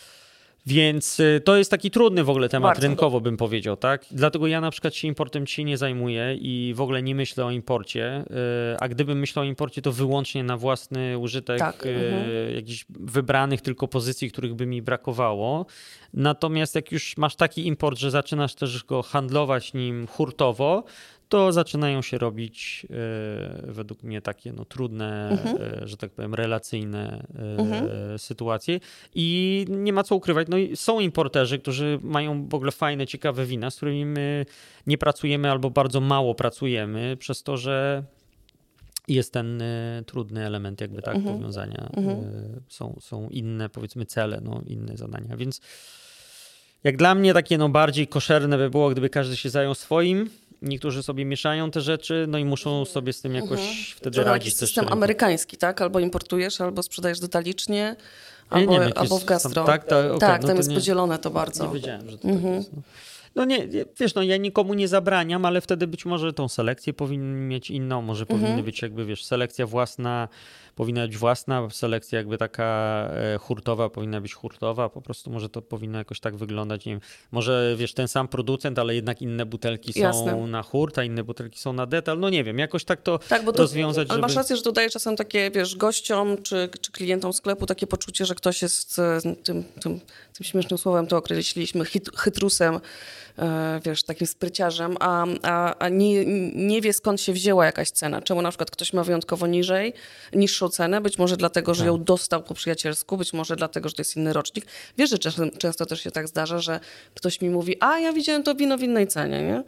Więc to jest taki trudny w ogóle temat Bardzo. rynkowo, bym powiedział, tak? Dlatego ja na przykład się importem dzisiaj nie zajmuję i w ogóle nie myślę o imporcie, a gdybym myślał o imporcie, to wyłącznie na własny użytek tak. mhm. jakichś wybranych tylko pozycji, których by mi brakowało. Natomiast jak już masz taki import, że zaczynasz też go handlować nim hurtowo, to zaczynają się robić e, według mnie takie no, trudne, mhm. e, że tak powiem, relacyjne e, mhm. sytuacje. I nie ma co ukrywać. No, są importerzy, którzy mają w ogóle fajne, ciekawe wina, z którymi my nie pracujemy albo bardzo mało pracujemy, przez to, że jest ten e, trudny element jakby tak mhm. powiązania. Mhm. E, są, są inne, powiedzmy, cele, no, inne zadania. Więc jak dla mnie takie no, bardziej koszerne by było, gdyby każdy się zajął swoim. Niektórzy sobie mieszają te rzeczy, no i muszą sobie z tym jakoś mhm. wtedy Czyli radzić. To system amerykański, tak? Albo importujesz, albo sprzedajesz detalicznie, albo, nie wiem, albo w gastro. Tam, tak, ta, okay, tak no tam jest nie, podzielone to bardzo. Nie wiedziałem, że to mhm. tak jest. No. No nie, wiesz, no ja nikomu nie zabraniam, ale wtedy być może tą selekcję powinni mieć inną, może mhm. powinny być jakby, wiesz, selekcja własna, powinna być własna, selekcja jakby taka hurtowa powinna być hurtowa, po prostu może to powinno jakoś tak wyglądać, nie wiem, może wiesz, ten sam producent, ale jednak inne butelki są Jasne. na hurt, a inne butelki są na detal, no nie wiem, jakoś tak to, tak, bo to rozwiązać, ale żeby... masz rację, że to daje czasem takie, wiesz, gościom czy, czy klientom sklepu takie poczucie, że ktoś jest tym, tym, tym śmiesznym słowem, to określiliśmy chyt, chytrusem, wiesz, takim spryciarzem, a, a, a nie, nie wie skąd się wzięła jakaś cena. Czemu na przykład ktoś ma wyjątkowo niżej, niższą cenę, być może dlatego, że ją dostał po przyjacielsku, być może dlatego, że to jest inny rocznik. Wiesz, że często, często też się tak zdarza, że ktoś mi mówi, a ja widziałem to wino w innej cenie, nie?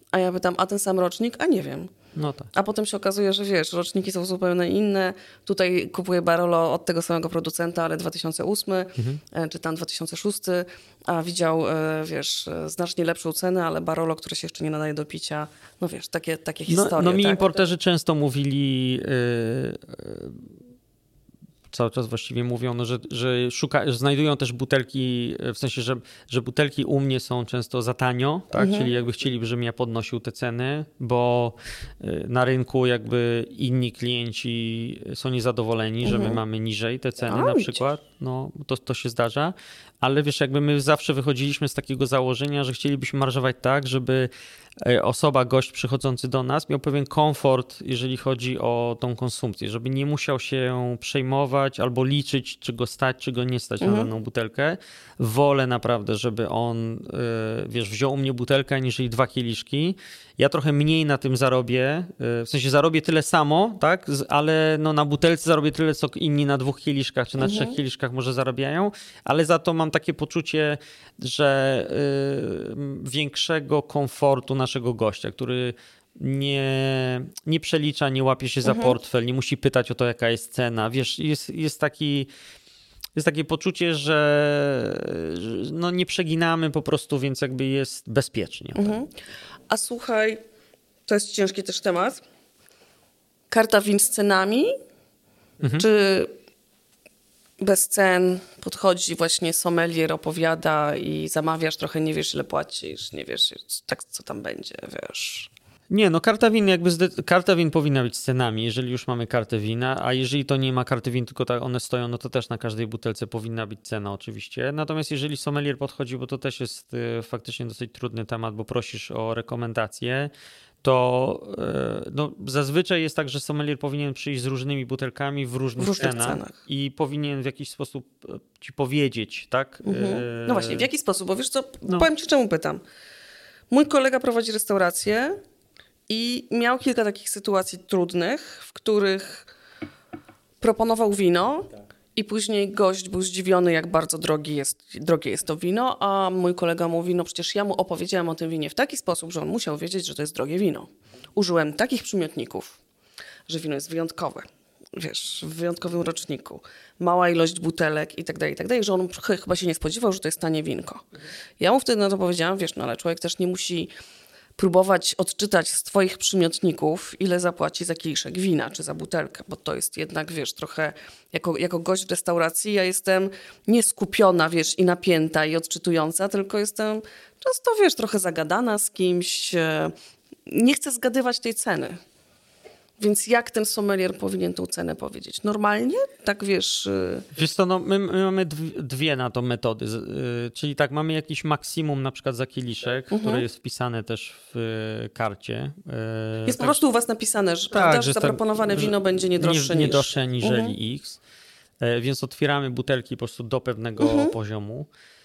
A ja pytam, a ten sam rocznik? A nie wiem. No tak. A potem się okazuje, że wiesz, roczniki są zupełnie inne. Tutaj kupuję Barolo od tego samego producenta, ale dwa tysiące ósmy, mhm. czy tam dwa tysiące szósty, a widział, wiesz, znacznie lepszą cenę, ale Barolo, które się jeszcze nie nadaje do picia. No wiesz, takie, takie historie. No, no mi tak? importerzy często mówili... Yy, yy... cały czas właściwie mówią, no, że, że, szuka, że znajdują też butelki, w sensie, że, że butelki u mnie są często za tanio, tak? Mhm. Czyli jakby chcieliby, żebym ja podnosił te ceny, bo na rynku jakby inni klienci są niezadowoleni, mhm. że my mamy niżej te ceny. A, na przykład. No, to, to się zdarza. Ale wiesz, jakby my zawsze wychodziliśmy z takiego założenia, że chcielibyśmy marżować tak, żeby osoba, gość przychodzący do nas miał pewien komfort, jeżeli chodzi o tą konsumpcję, żeby nie musiał się przejmować albo liczyć, czy go stać, czy go nie stać mhm. na daną butelkę. Wolę naprawdę, żeby on, wiesz, wziął u mnie butelkę, aniżeli dwa kieliszki. Ja trochę mniej na tym zarobię, w sensie zarobię tyle samo, tak, ale no na butelce zarobię tyle, co inni na dwóch kieliszkach, czy na mhm. trzech kieliszkach może zarabiają, ale za to mam takie poczucie, że y, większego komfortu naszego gościa, który nie, nie przelicza, nie łapie się za mhm. portfel, nie musi pytać o to, jaka jest cena. Wiesz, jest, jest taki... Jest takie poczucie, że no nie przeginamy po prostu, więc jakby jest bezpiecznie. Mhm. A słuchaj, to jest ciężki też temat. Karta win z cenami? Mhm. Czy bez cen podchodzi właśnie sommelier, opowiada i zamawiasz, trochę nie wiesz, ile płacisz, nie wiesz, tak co tam będzie, wiesz... Nie, no karta win jakby zde- karta win powinna być z cenami, jeżeli już mamy kartę wina, a jeżeli to nie ma karty win, tylko tak one stoją, no to też na każdej butelce powinna być cena oczywiście. Natomiast jeżeli sommelier podchodzi, bo to też jest y, faktycznie dosyć trudny temat, bo prosisz o rekomendacje, to y, no, zazwyczaj jest tak, że sommelier powinien przyjść z różnymi butelkami w różnych, w różnych cenach, cenach i powinien w jakiś sposób ci powiedzieć, tak? Mhm. Y- no właśnie, w jaki sposób? Bo wiesz co, no. powiem ci, czemu pytam. Mój kolega prowadzi restaurację i miał kilka takich sytuacji trudnych, w których proponował wino i później gość był zdziwiony, jak bardzo drogi jest, drogie jest to wino, a mój kolega mówi, no przecież ja mu opowiedziałem o tym winie w taki sposób, że on musiał wiedzieć, że to jest drogie wino. Użyłem takich przymiotników, że wino jest wyjątkowe, wiesz, w wyjątkowym roczniku, mała ilość butelek i tak dalej, i tak dalej, że on chyba się nie spodziewał, że to jest tanie winko. Ja mu wtedy na to powiedziałam, wiesz, no ale człowiek też nie musi próbować odczytać z twoich przymiotników, ile zapłaci za kieliszek wina czy za butelkę, bo to jest jednak, wiesz, trochę jako, jako gość w restauracji ja jestem nieskupiona, wiesz, i napięta i odczytująca, tylko jestem często, wiesz, trochę zagadana z kimś, nie chcę zgadywać tej ceny. Więc jak ten sommelier powinien tą cenę powiedzieć? Normalnie? Tak wiesz... Wiesz co, no my, my mamy dwie na to metody. Czyli tak, mamy jakiś maksimum na przykład za kieliszek, mhm. które jest wpisane też w karcie. Jest tak, po prostu u was napisane, że, tak, prawda, że zaproponowane tak, wino będzie nie droższe nie, niż... Nie droższe niżeli mhm. X. Więc otwieramy butelki po prostu do pewnego mhm. poziomu.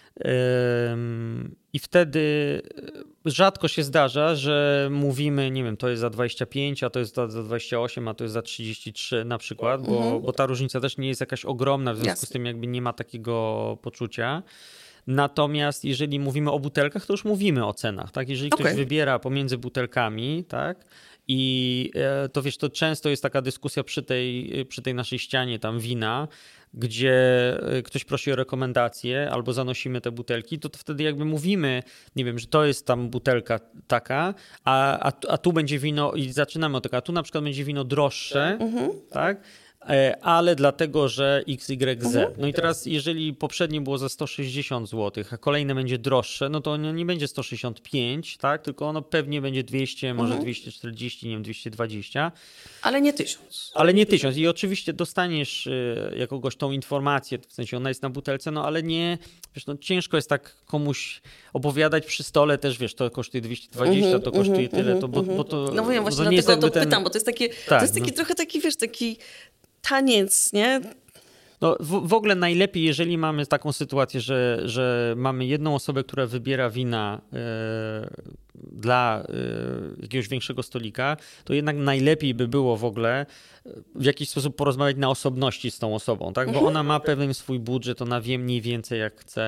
I wtedy rzadko się zdarza, że mówimy, nie wiem, to jest za dwadzieścia pięć, a to jest za dwadzieścia osiem, a to jest za trzydzieści trzy na przykład, bo, mhm. bo ta różnica też nie jest jakaś ogromna, w związku Jasne. z tym jakby nie ma takiego poczucia. Natomiast jeżeli mówimy o butelkach, to już mówimy o cenach, tak? Jeżeli ktoś okay. wybiera pomiędzy butelkami, tak? I to wiesz, to często jest taka dyskusja przy tej, przy tej naszej ścianie tam wina, gdzie ktoś prosi o rekomendacje albo zanosimy te butelki, to, to wtedy jakby mówimy, nie wiem, że to jest tam butelka taka, a, a, a tu będzie wino i zaczynamy od tego, a tu na przykład będzie wino droższe, mhm. tak? Ale dlatego, że X Y Z. No i teraz jeżeli poprzednie było za sto sześćdziesiąt złotych, a kolejne będzie droższe, no to ono nie będzie sto sześćdziesiąt pięć, tak? Tylko ono pewnie będzie dwieście, mhm. może dwieście czterdzieści, nie wiem, dwieście dwadzieścia. Ale nie tysiąc. Ale nie tysiąc. I oczywiście dostaniesz jako gość tą informację, w sensie ona jest na butelce, no ale nie, wiesz, no ciężko jest tak komuś opowiadać przy stole też, wiesz, to kosztuje dwieście dwadzieścia, mm-hmm, to kosztuje mm-hmm, tyle, to, bo, bo to... No wiem, właśnie dlatego to ten... pytam, bo to jest takie, tak, to jest taki no. trochę taki, wiesz, taki taniec, nie? No, w, w ogóle najlepiej, jeżeli mamy taką sytuację, że, że mamy jedną osobę, która wybiera wina y, dla y, jakiegoś większego stolika, to jednak najlepiej by było w ogóle w jakiś sposób porozmawiać na osobności z tą osobą, tak? Bo ona ma pewien swój budżet, ona wie mniej więcej jak chce.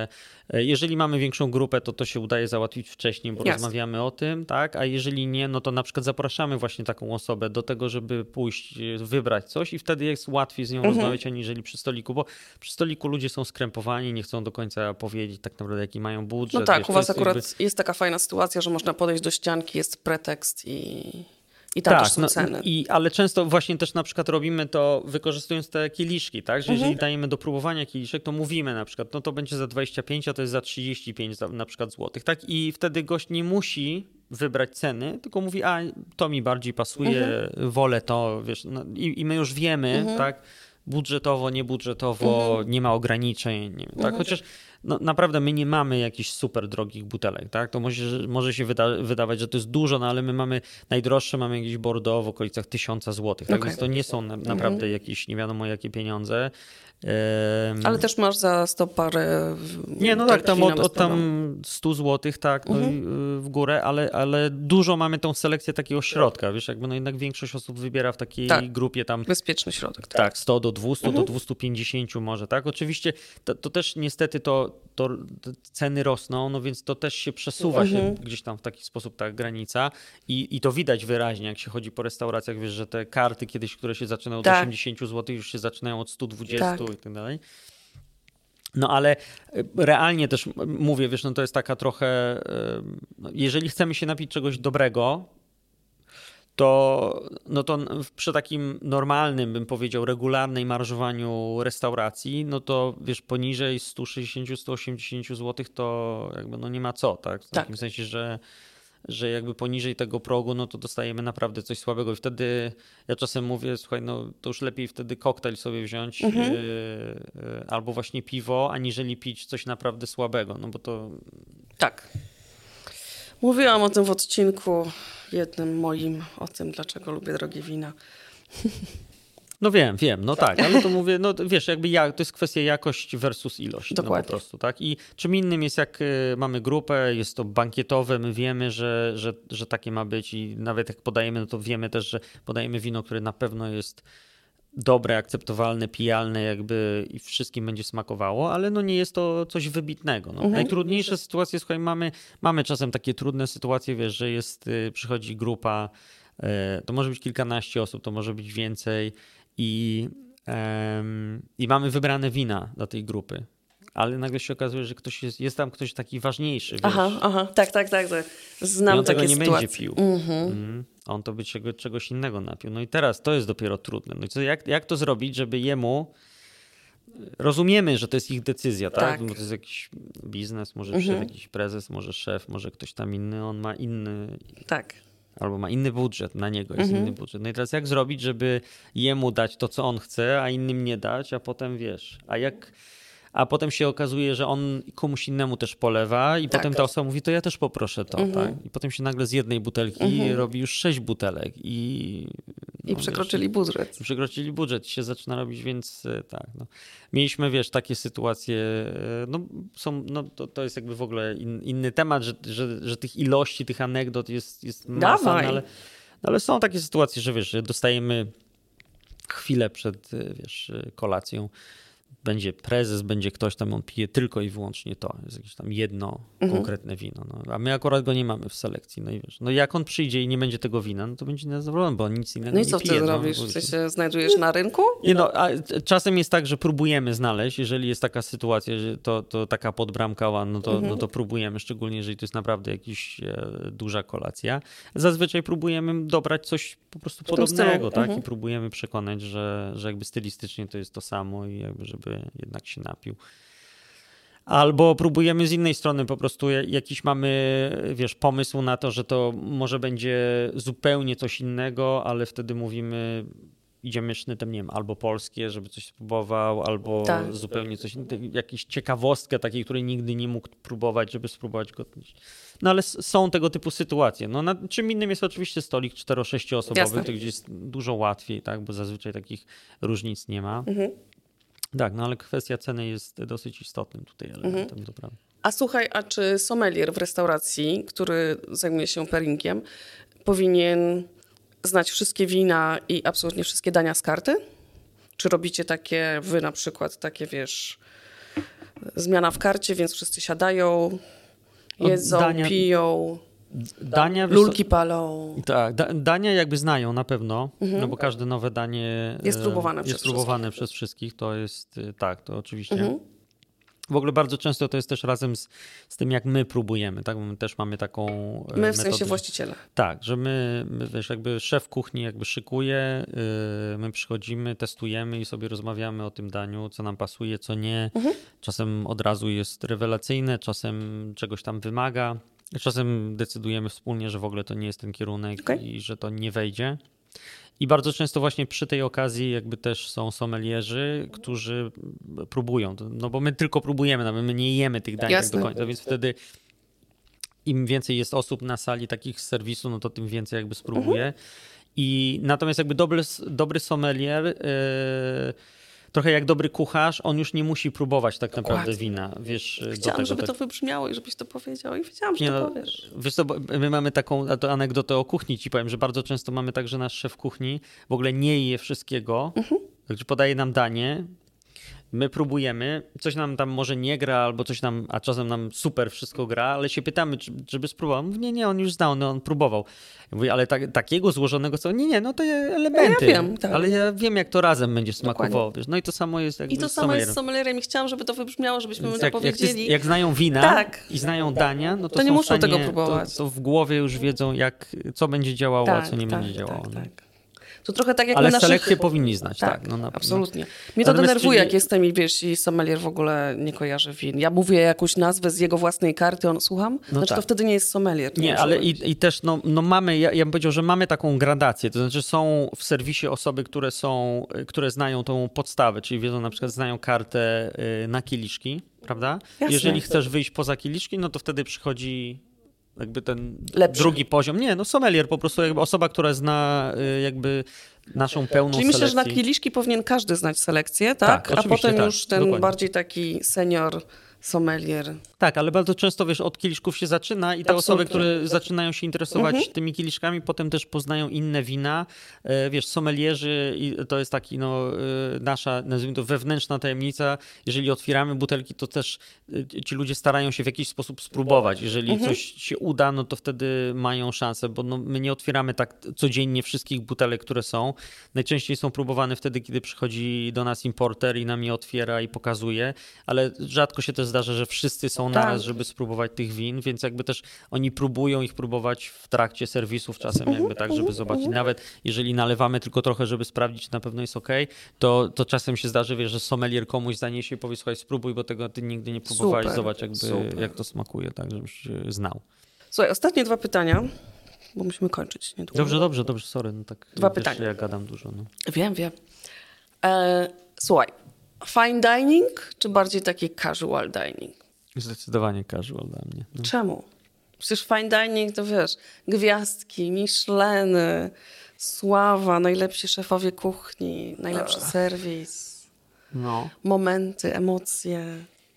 Jeżeli mamy większą grupę, to to się udaje załatwić wcześniej, bo Jasne. rozmawiamy o tym, tak? A jeżeli nie, no to na przykład zapraszamy właśnie taką osobę do tego, żeby pójść, wybrać coś i wtedy jest łatwiej z nią mhm. rozmawiać, aniżeli przy stoliku, bo przy stoliku ludzie są skrępowani, nie chcą do końca powiedzieć tak naprawdę, jaki mają budżet. No tak, wiesz, u was jest akurat jakby... jest taka fajna sytuacja, że można podejść do ścianki, jest pretekst i... I tam tak, też są no, ceny. I, ale często właśnie też na przykład robimy to wykorzystując te kieliszki, tak? Że jeżeli mhm. dajemy do próbowania kieliszek, to mówimy na przykład, no to będzie za dwadzieścia pięć, a to jest za trzydzieści pięć na przykład złotych, tak? I wtedy gość nie musi wybrać ceny, tylko mówi, a to mi bardziej pasuje, mhm. wolę to, wiesz, no, i, i my już wiemy, mhm. tak? Budżetowo, niebudżetowo, mhm. nie ma ograniczeń, nie wiem, tak? Mhm. Chociaż no, naprawdę my nie mamy jakichś super drogich butelek, tak? To może, może się wyda- wydawać, że to jest dużo, no ale my mamy najdroższe, mamy jakieś Bordeaux w okolicach tysiąca złotych, tak? Okay. Więc to nie są na, naprawdę mhm. jakieś nie wiadomo jakie pieniądze. Um, ale też masz za sto parę... Nie, no tak, tam od, od tam stu złotych, tak, no mhm. w górę, ale, ale dużo mamy tą selekcję takiego środka, wiesz, jakby no jednak większość osób wybiera w takiej tak. grupie tam... Bezpieczny środek. Tak, tak sto do dwustu, mhm. do dwustu pięćdziesięciu może, tak? Oczywiście to, to też niestety to, to ceny rosną, no więc to też się przesuwa mhm. się gdzieś tam w taki sposób ta granica i, i to widać wyraźnie, jak się chodzi po restauracjach, wiesz, że te karty kiedyś, które się zaczynają od tak. osiemdziesięciu złotych, już się zaczynają od stu dwudziestu tak. i tak dalej. No ale realnie też mówię, wiesz, no to jest taka trochę, jeżeli chcemy się napić czegoś dobrego, to, no to przy takim normalnym, bym powiedział, regularnej marżowaniu restauracji, no to wiesz, poniżej stu sześćdziesięciu do stu osiemdziesięciu złotych to jakby no nie ma co, tak? W takim tak. sensie, że że jakby poniżej tego progu, no to dostajemy naprawdę coś słabego i wtedy ja czasem mówię, słuchaj, no to już lepiej wtedy koktajl sobie wziąć mhm. yy, yy, albo właśnie piwo, aniżeli pić coś naprawdę słabego, no bo to... Tak. Mówiłam o tym w odcinku jednym moim, o tym, dlaczego lubię drogie wina. No wiem, wiem, no tak, ale to mówię, no wiesz, jakby ja, to jest kwestia jakość versus ilość. Dokładnie. No po prostu, tak? I czym innym jest, jak mamy grupę, jest to bankietowe, my wiemy, że, że, że takie ma być i nawet jak podajemy, no to wiemy też, że podajemy wino, które na pewno jest dobre, akceptowalne, pijalne jakby i wszystkim będzie smakowało, ale no nie jest to coś wybitnego. No. Mhm. Najtrudniejsze sytuacje, słuchaj, mamy, mamy czasem takie trudne sytuacje, wiesz, że jest, przychodzi grupa, to może być kilkanaście osób, to może być więcej i, um, i mamy wybrane wina dla tej grupy. Ale nagle się okazuje, że ktoś jest, jest tam ktoś taki ważniejszy. Wiesz? Aha, aha, tak, tak, tak. tak. Znam I on takie tego nie sytuacje. będzie pił. Mhm. Mm. On to by czego, czegoś innego napił. No i teraz to jest dopiero trudne. No i co, jak, jak to zrobić, żeby jemu... Rozumiemy, że to jest ich decyzja, tak? tak? Bo to jest jakiś biznes, może mhm. szef, jakiś prezes, może szef, może ktoś tam inny. On ma inny... Tak. Albo ma inny budżet, na niego jest mhm. inny budżet. No i teraz jak zrobić, żeby jemu dać to, co on chce, a innym nie dać, a potem wiesz, a jak... A potem się okazuje, że on komuś innemu też polewa i tak. potem ta osoba mówi, to ja też poproszę to. Mhm. Tak? I potem się nagle z jednej butelki mhm. robi już sześć butelek. I, no, I przekroczyli wiesz, budżet. I przekroczyli budżet i się zaczyna robić, więc tak. No. Mieliśmy, wiesz, takie sytuacje, no, są, no, to, to jest jakby w ogóle in, inny temat, że, że, że tych ilości, tych anegdot jest, jest masa, no, ale, no, ale są takie sytuacje, że wiesz, że dostajemy chwilę przed, wiesz, kolacją. Będzie prezes, będzie ktoś tam, on pije tylko i wyłącznie to. Jest jakieś tam jedno mhm. konkretne wino. No. A my akurat go nie mamy w selekcji. No i wiesz, no jak on przyjdzie i nie będzie tego wina, no to będzie niezadowolony, bo on nic innego no nie pije. No i co pije, ty no, robisz? W sensie znajdujesz na rynku? Nie, no, a czasem jest tak, że próbujemy znaleźć, jeżeli jest taka sytuacja, że to, to taka podbramka, no to, mhm. no to próbujemy, szczególnie jeżeli to jest naprawdę jakaś e, duża kolacja. Zazwyczaj próbujemy dobrać coś po prostu podobnego, tak? Mhm. I próbujemy przekonać, że, że jakby stylistycznie to jest to samo i jakby żeby jednak się napił. Albo próbujemy z innej strony po prostu jakiś mamy, wiesz, pomysł na to, że to może będzie zupełnie coś innego, ale wtedy mówimy, idziemy sznytem, nie wiem, albo polskie, żeby coś spróbował, albo tak. zupełnie coś innego, jakąś ciekawostkę takiej, której nigdy nie mógł próbować, żeby spróbować go. No ale są tego typu sytuacje. No, na, czym innym jest oczywiście stolik cztero-sześcioosobowy, to gdzie jest dużo łatwiej, tak, bo zazwyczaj takich różnic nie ma. Mhm. Tak, no ale kwestia ceny jest dosyć istotnym tutaj elementem, mhm. to prawda. A słuchaj, a czy sommelier w restauracji, który zajmuje się pairingiem, powinien znać wszystkie wina i absolutnie wszystkie dania z karty? Czy robicie takie, wy na przykład, takie wiesz, zmiana w karcie, więc wszyscy siadają, jedzą, Dania, piją, dania lulki palą. Tak, da, dania jakby znają na pewno, mhm. no bo każde nowe danie jest próbowane, jest przez, próbowane wszystkich. przez wszystkich. To jest, tak, to oczywiście. Mhm. W ogóle bardzo często to jest też razem z, z tym, jak my próbujemy, tak? My też mamy taką My metodę, w sensie właściciele. Tak, że my, my, wiesz, jakby szef kuchni jakby szykuje, yy, my przychodzimy, testujemy i sobie rozmawiamy o tym daniu, co nam pasuje, co nie. Mhm. Czasem od razu jest rewelacyjne, czasem czegoś tam wymaga. Czasem decydujemy wspólnie, że w ogóle to nie jest ten kierunek okay. i że to nie wejdzie. I bardzo często właśnie przy tej okazji jakby też są sommelierzy, którzy próbują, no bo my tylko próbujemy, my nie jemy tych dań tak do końca, więc wtedy im więcej jest osób na sali takich z serwisu, no to tym więcej jakby spróbuje. Mhm. I natomiast jakby dobry, dobry sommelier, yy, trochę jak dobry kucharz, on już nie musi próbować tak Dokładnie. naprawdę wina. Wiesz, Chciałam, do tego, żeby tak... to wybrzmiało i żebyś to powiedział i wiedziałam, że nie, to powiesz. Wiesz co, my mamy taką anegdotę o kuchni, ci powiem, że bardzo często mamy tak, że nasz szef kuchni w ogóle nie je wszystkiego, mhm. także podaje nam danie, my próbujemy, coś nam tam może nie gra, albo coś nam, a czasem nam super wszystko gra, ale się pytamy, czy, żeby spróbował. Mówi, nie, nie, on już znał, no, on próbował. Ja mówię, ale tak, takiego złożonego co? Nie, nie, no to elementy. Ja wiem, tak. Ale ja wiem, jak to razem będzie smakowało. Wiesz? No i to samo jest jakby I to z samo jest z sommelierem i chciałam, żeby to wybrzmiało, żebyśmy jak, to powiedzieli. Jak, jak znają wina tak. i znają dania, no to, to nie są muszą w stanie, tego próbować. To, to w głowie już wiedzą, jak, co będzie działało, tak, a co nie tak, będzie działało. Tak, no. tak. To trochę tak jak Ale my naszych... selekcję powinni znać, tak. tak no, na, absolutnie. No. Mnie to Natomiast denerwuje, czyli... jak jestem i wiesz, i sommelier w ogóle nie kojarzy win. Ja mówię jakąś nazwę z jego własnej karty, on słucham? No znaczy tak. to wtedy nie jest sommelier. Nie, nie ale i, i też no, no mamy, ja, ja bym powiedział, że mamy taką gradację, to znaczy są w serwisie osoby, które są, które znają tą podstawę, czyli wiedzą, na przykład znają kartę na kieliszki, prawda? Jasne. Jeżeli chcesz wyjść poza kieliszki, no to wtedy przychodzi jakby ten Lepszy. drugi poziom. Nie, no sommelier po prostu, jakby osoba, która zna jakby naszą pełną Czyli myślę, selekcję. że na kieliszki powinien każdy znać selekcję, tak? tak a potem tak, już ten dokładnie. bardziej taki senior sommelier. Tak, ale bardzo często, wiesz, od kieliszków się zaczyna i te Absolutnie. osoby, które zaczynają się interesować mhm. tymi kieliszkami, potem też poznają inne wina. Wiesz, sommelierzy, i to jest taki, no, nasza, nazwijmy to, wewnętrzna tajemnica. Jeżeli otwieramy butelki, to też ci ludzie starają się w jakiś sposób spróbować. Jeżeli mhm. coś się uda, no to wtedy mają szansę, bo no, my nie otwieramy tak codziennie wszystkich butelek, które są. Najczęściej są próbowane wtedy, kiedy przychodzi do nas importer i nam je otwiera i pokazuje, ale rzadko się też zdarza, że wszyscy są naraz, żeby spróbować tych win, więc jakby też oni próbują ich próbować w trakcie serwisów czasem jakby tak, żeby zobaczyć. Nawet jeżeli nalewamy tylko trochę, żeby sprawdzić, czy na pewno jest okej, to, to czasem się zdarzy, wiesz, że sommelier komuś zaniesie i powie, słuchaj, spróbuj, bo tego ty nigdy nie próbowałeś, super, zobacz jakby jak to smakuje, tak, żebyś znał. Słuchaj, ostatnie dwa pytania, bo musimy kończyć niedługo. Dobrze, dobrze, dobrze, sorry, no tak. Dwa wiesz, pytania. Ja gadam dużo. No. Wiem, wiem. E, słuchaj, fine dining czy bardziej taki casual dining? Zdecydowanie casual dla mnie. No. Czemu? Przecież fine dining to wiesz, gwiazdki, Micheliny, sława, najlepsi szefowie kuchni, najlepszy serwis, no. momenty, emocje.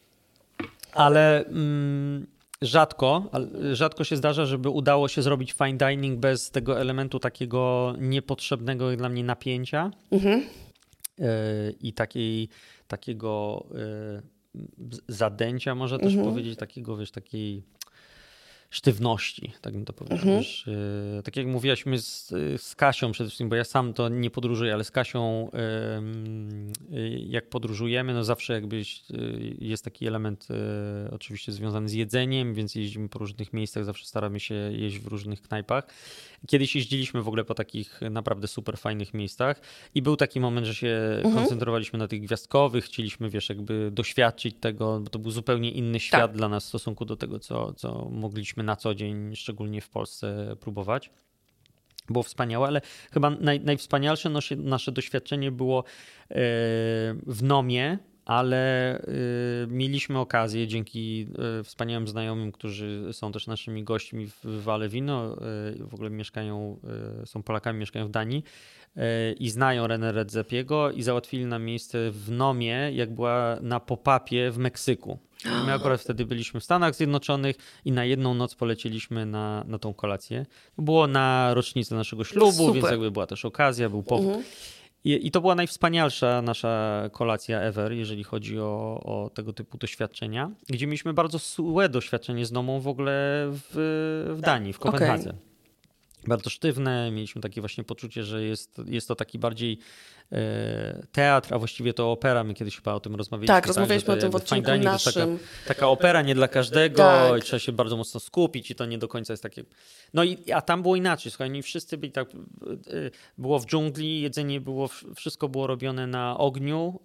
Ale mm, rzadko, rzadko się zdarza, żeby udało się zrobić fine dining bez tego elementu takiego niepotrzebnego dla mnie napięcia mhm. yy, i takiej, takiego... Yy, zadęcia, może też mhm. powiedzieć, takiego, wiesz, takiej sztywności, tak bym to powiedział. Mhm. Wiesz, yy, tak jak mówiłaśmy z, z Kasią przede wszystkim, bo ja sam to nie podróżuję, ale z Kasią yy, yy, jak podróżujemy, no zawsze jakby yy, jest taki element yy, oczywiście związany z jedzeniem, więc jeździmy po różnych miejscach, zawsze staramy się jeść w różnych knajpach. Kiedyś jeździliśmy w ogóle po takich naprawdę super fajnych miejscach i był taki moment, że się mhm. koncentrowaliśmy na tych gwiazdkowych, chcieliśmy, wiesz, jakby doświadczyć tego, bo to był zupełnie inny świat tak. dla nas w stosunku do tego, co, co mogliśmy na co dzień, szczególnie w Polsce, próbować. Było wspaniałe, ale chyba naj, najwspanialsze nasze, nasze doświadczenie było yy, w Nomie, ale y, mieliśmy okazję dzięki y, wspaniałym znajomym, którzy są też naszymi gośćmi w, w Vale Vino, y, w ogóle mieszkają, y, są Polakami, mieszkają w Danii y, i znają René Redzepiego i załatwili nam miejsce w Nomie, jak była na pop-upie w Meksyku. My akurat wtedy byliśmy w Stanach Zjednoczonych i na jedną noc polecieliśmy na, na tą kolację. Było na rocznicę naszego ślubu, Super. Więc jakby była też okazja, był powód. Mhm. I, I to była najwspanialsza nasza kolacja ever, jeżeli chodzi o, o tego typu doświadczenia, gdzie mieliśmy bardzo złe doświadczenie z Nomą w ogóle w, w Danii, w Kopenhadze. Okay. Bardzo sztywne, mieliśmy takie właśnie poczucie, że jest, jest to taki bardziej e, teatr, a właściwie to opera. My kiedyś chyba o tym rozmawialiśmy. Tak, rozmawialiśmy tak, o tym w odcinku naszym. To taka, taka opera nie dla każdego tak. i trzeba się bardzo mocno skupić i to nie do końca jest takie... No i a tam było inaczej, słuchaj, nie wszyscy byli tak... Było w dżungli, jedzenie było, wszystko było robione na ogniu.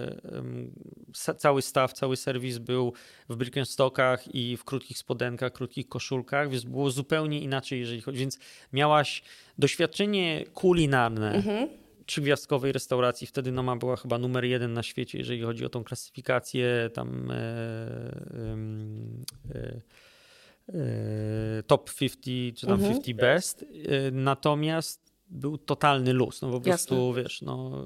Cały staw, cały serwis był w Birkenstockach i w krótkich spodenkach, krótkich koszulkach, więc było zupełnie inaczej, jeżeli chodzi... Więc miałaś doświadczenie kulinarne mhm. trzygwiazdkowej restauracji. Wtedy Noma była chyba numer jeden na świecie, jeżeli chodzi o tą klasyfikację tam e, e, e, top pięćdziesiąt czy tam mhm. pięćdziesiąt best. E, natomiast był totalny luz. No po prostu, Jasne. wiesz, no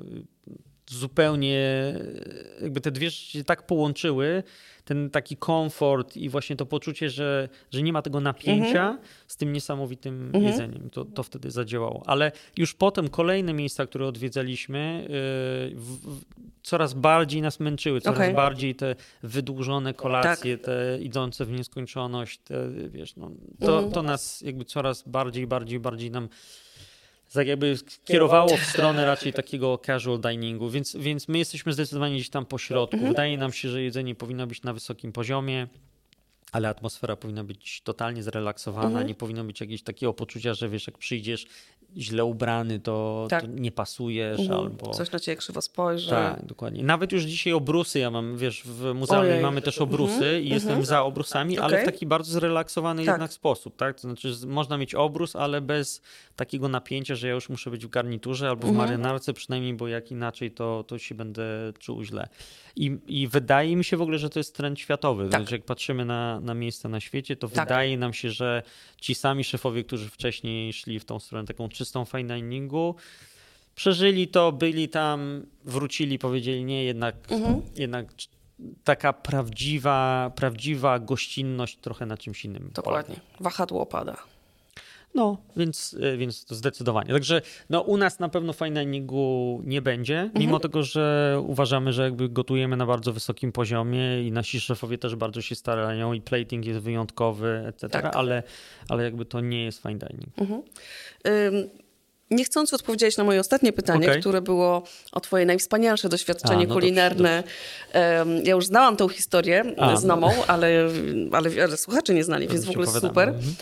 zupełnie jakby te dwie rzeczy się tak połączyły, ten taki komfort i właśnie to poczucie, że, że nie ma tego napięcia mhm. z tym niesamowitym mhm. jedzeniem. To, to wtedy zadziałało. Ale już potem kolejne miejsca, które odwiedzaliśmy, yy, w, w, coraz bardziej nas męczyły, coraz okay. bardziej te wydłużone kolacje, tak. te idące w nieskończoność, te, wiesz, no, to, mhm. to nas jakby coraz bardziej, bardziej, bardziej nam tak jakby kierowało w stronę raczej takiego casual diningu, więc, więc my jesteśmy zdecydowanie gdzieś tam po środku. Mhm. Wydaje nam się, że jedzenie powinno być na wysokim poziomie, ale atmosfera powinna być totalnie zrelaksowana, mhm. nie powinno być jakiegoś takiego poczucia, że wiesz, jak przyjdziesz źle ubrany, to, tak. to nie pasujesz mhm. albo... Coś na ciebie krzywo spojrzy. Tak, dokładnie. Nawet już dzisiaj obrusy, ja mam, wiesz, w muzeum mamy też obrusy mhm. i jestem mhm. za obrusami, okay. ale w taki bardzo zrelaksowany tak. jednak sposób, tak? To znaczy można mieć obrus, ale bez takiego napięcia, że ja już muszę być w garniturze albo w mhm. marynarce przynajmniej, bo jak inaczej, to, to się będę czuł źle. I, I wydaje mi się w ogóle, że to jest trend światowy. Tak. Znaczy, jak patrzymy na, na miejsca na świecie, to tak. wydaje nam się, że ci sami szefowie, którzy wcześniej szli w tą stronę taką czystą fine diningu, przeżyli to, byli tam, wrócili, powiedzieli nie, jednak, mhm. jednak taka prawdziwa, prawdziwa gościnność trochę na czymś innym. Dokładnie. Polega. Wahadło opada. No, więc, więc to zdecydowanie. Także no, u nas na pewno fine diningu nie będzie, mhm. mimo tego, że uważamy, że jakby gotujemy na bardzo wysokim poziomie i nasi szefowie też bardzo się starają i plating jest wyjątkowy, et cetera. Tak. Ale, ale jakby to nie jest fine dining. Mhm. Ym... Niechcący odpowiedziałeś na moje ostatnie pytanie, okay. które było o twoje najwspanialsze doświadczenie A, no kulinarne. Dobrze, dobrze. Ja już znałam tą historię A, z Nomą, no. ale, ale, ale słuchacze nie znali, więc w ogóle super. Mhm.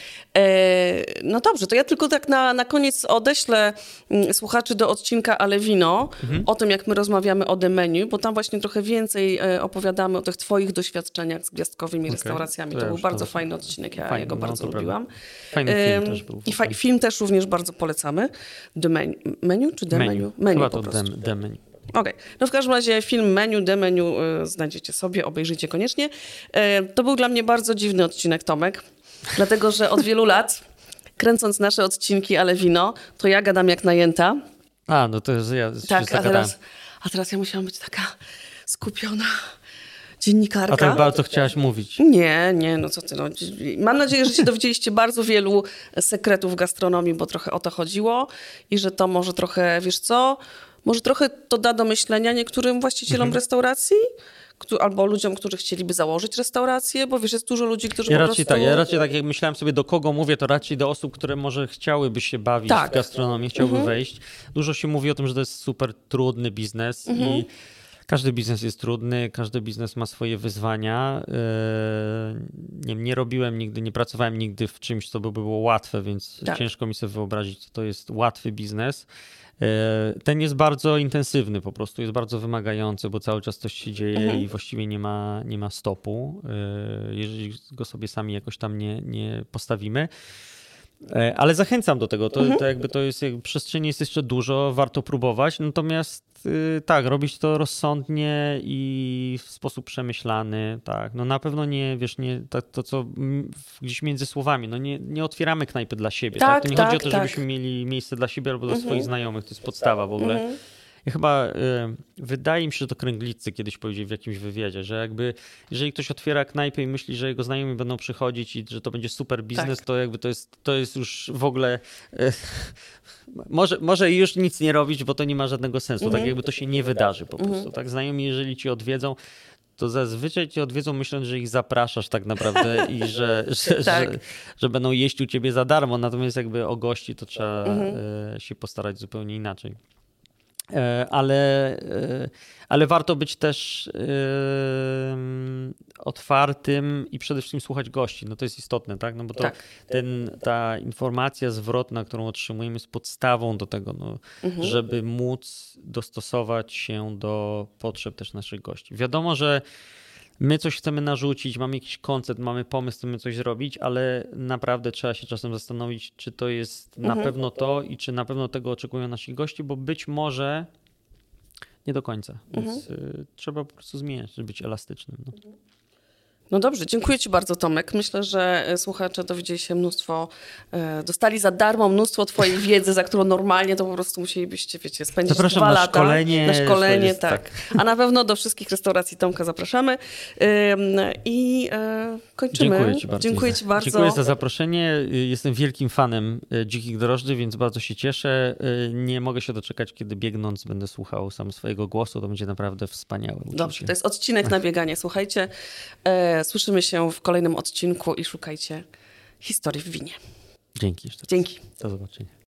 No dobrze, to ja tylko tak na, na koniec odeślę słuchaczy do odcinka Ale Wino, mhm. o tym, jak my rozmawiamy o The Menu, bo tam właśnie trochę więcej opowiadamy o tych twoich doświadczeniach z gwiazdkowymi okay. restauracjami. To, to był bardzo to fajny odcinek, ja fajny, go bardzo no, lubiłam. Fajny film też był. I fa- film też również bardzo polecamy. The menu, menu czy The Menu? Menu, menu Chyba po to prostu. The, the Menu. Okej. Okay. No w każdym razie film Menu, The Menu y, znajdziecie sobie, obejrzyjcie koniecznie. Y, to był dla mnie bardzo dziwny odcinek, Tomek, dlatego że od wielu lat, kręcąc nasze odcinki Ale Wino, to ja gadam jak najęta. A, no to jest ja. Tak, a teraz, a teraz ja musiałam być taka skupiona. Dziennikarka. A tak bardzo chciałaś mówić. Nie, nie, no co ty. No. Mam nadzieję, że się dowiedzieliście bardzo wielu sekretów gastronomii, bo trochę o to chodziło i że to może trochę, wiesz co, może trochę to da do myślenia niektórym właścicielom mhm. restauracji, albo ludziom, którzy chcieliby założyć restaurację, bo wiesz, jest dużo ludzi, którzy ja po raczej prostu... Tak, ja raczej tak jak myślałem sobie, do kogo mówię, to raczej do osób, które może chciałyby się bawić tak. w gastronomię, chciałyby mhm. wejść. Dużo się mówi o tym, że to jest super trudny biznes mhm. i każdy biznes jest trudny, każdy biznes ma swoje wyzwania. Nie, nie robiłem nigdy, nie pracowałem nigdy w czymś, co by było łatwe, więc tak. ciężko mi sobie wyobrazić, co to jest łatwy biznes. Ten jest bardzo intensywny po prostu, jest bardzo wymagający, bo cały czas coś się dzieje mhm. i właściwie nie ma, nie ma stopu, jeżeli go sobie sami jakoś tam nie, nie postawimy. Ale zachęcam do tego, to, mhm. to jakby to jest, jakby przestrzeni jest jeszcze dużo, warto próbować, natomiast yy, tak, robić to rozsądnie i w sposób przemyślany, tak, no na pewno nie, wiesz, nie, to, to co gdzieś między słowami, no nie, nie otwieramy knajpy dla siebie, tak, tak? To nie tak, chodzi o to, tak. żebyśmy mieli miejsce dla siebie albo dla mhm. swoich znajomych, to jest podstawa w ogóle. Mhm. ja chyba y, wydaje mi się, że to Kręglicy kiedyś powiedzieli w jakimś wywiadzie, że jakby jeżeli ktoś otwiera knajpę i myśli, że jego znajomi będą przychodzić i że to będzie super biznes, tak. to jakby to jest, to jest już w ogóle y, może, może już nic nie robić, bo to nie ma żadnego sensu. Mhm. Tak jakby to się nie wydarzy po prostu. Mhm. Tak, znajomi, jeżeli ci odwiedzą, to zazwyczaj cię odwiedzą myśląc, że ich zapraszasz tak naprawdę i że, że, tak. że, że będą jeść u ciebie za darmo, natomiast jakby o gości to trzeba mhm. się postarać zupełnie inaczej. Ale, ale warto być też otwartym i przede wszystkim słuchać gości. No to jest istotne, tak? No bo to tak. ten, ta informacja zwrotna, którą otrzymujemy, jest podstawą do tego, no, mhm. żeby móc dostosować się do potrzeb też naszych gości. Wiadomo, że my coś chcemy narzucić, mamy jakiś koncept, mamy pomysł, chcemy coś zrobić, ale naprawdę trzeba się czasem zastanowić, czy to jest mhm. na pewno to i czy na pewno tego oczekują nasi gości, bo być może nie do końca. Więc mhm. y, trzeba po prostu zmieniać, żeby być elastycznym. No. No dobrze, dziękuję ci bardzo, Tomek. Myślę, że słuchacze dowiedzieli się mnóstwo, e, dostali za darmo mnóstwo twojej wiedzy, za którą normalnie to po prostu musielibyście, wiecie, spędzić zapraszam dwa na lata. Szkolenie, na szkolenie. Jest, tak. tak. A na pewno do wszystkich restauracji Tomka zapraszamy. E, I e, kończymy. Dziękuję ci bardzo. Dziękuję ci bardzo. Dziękuję za zaproszenie. Jestem wielkim fanem Dzikich Drożdży, więc bardzo się cieszę. Nie mogę się doczekać, kiedy biegnąc będę słuchał sam swojego głosu. To będzie naprawdę wspaniałe uczucie. Dobrze, to jest odcinek na bieganie. Słuchajcie, e, słyszymy się w kolejnym odcinku i szukajcie historii w winie. Dzięki. Dzięki. Do zobaczenia.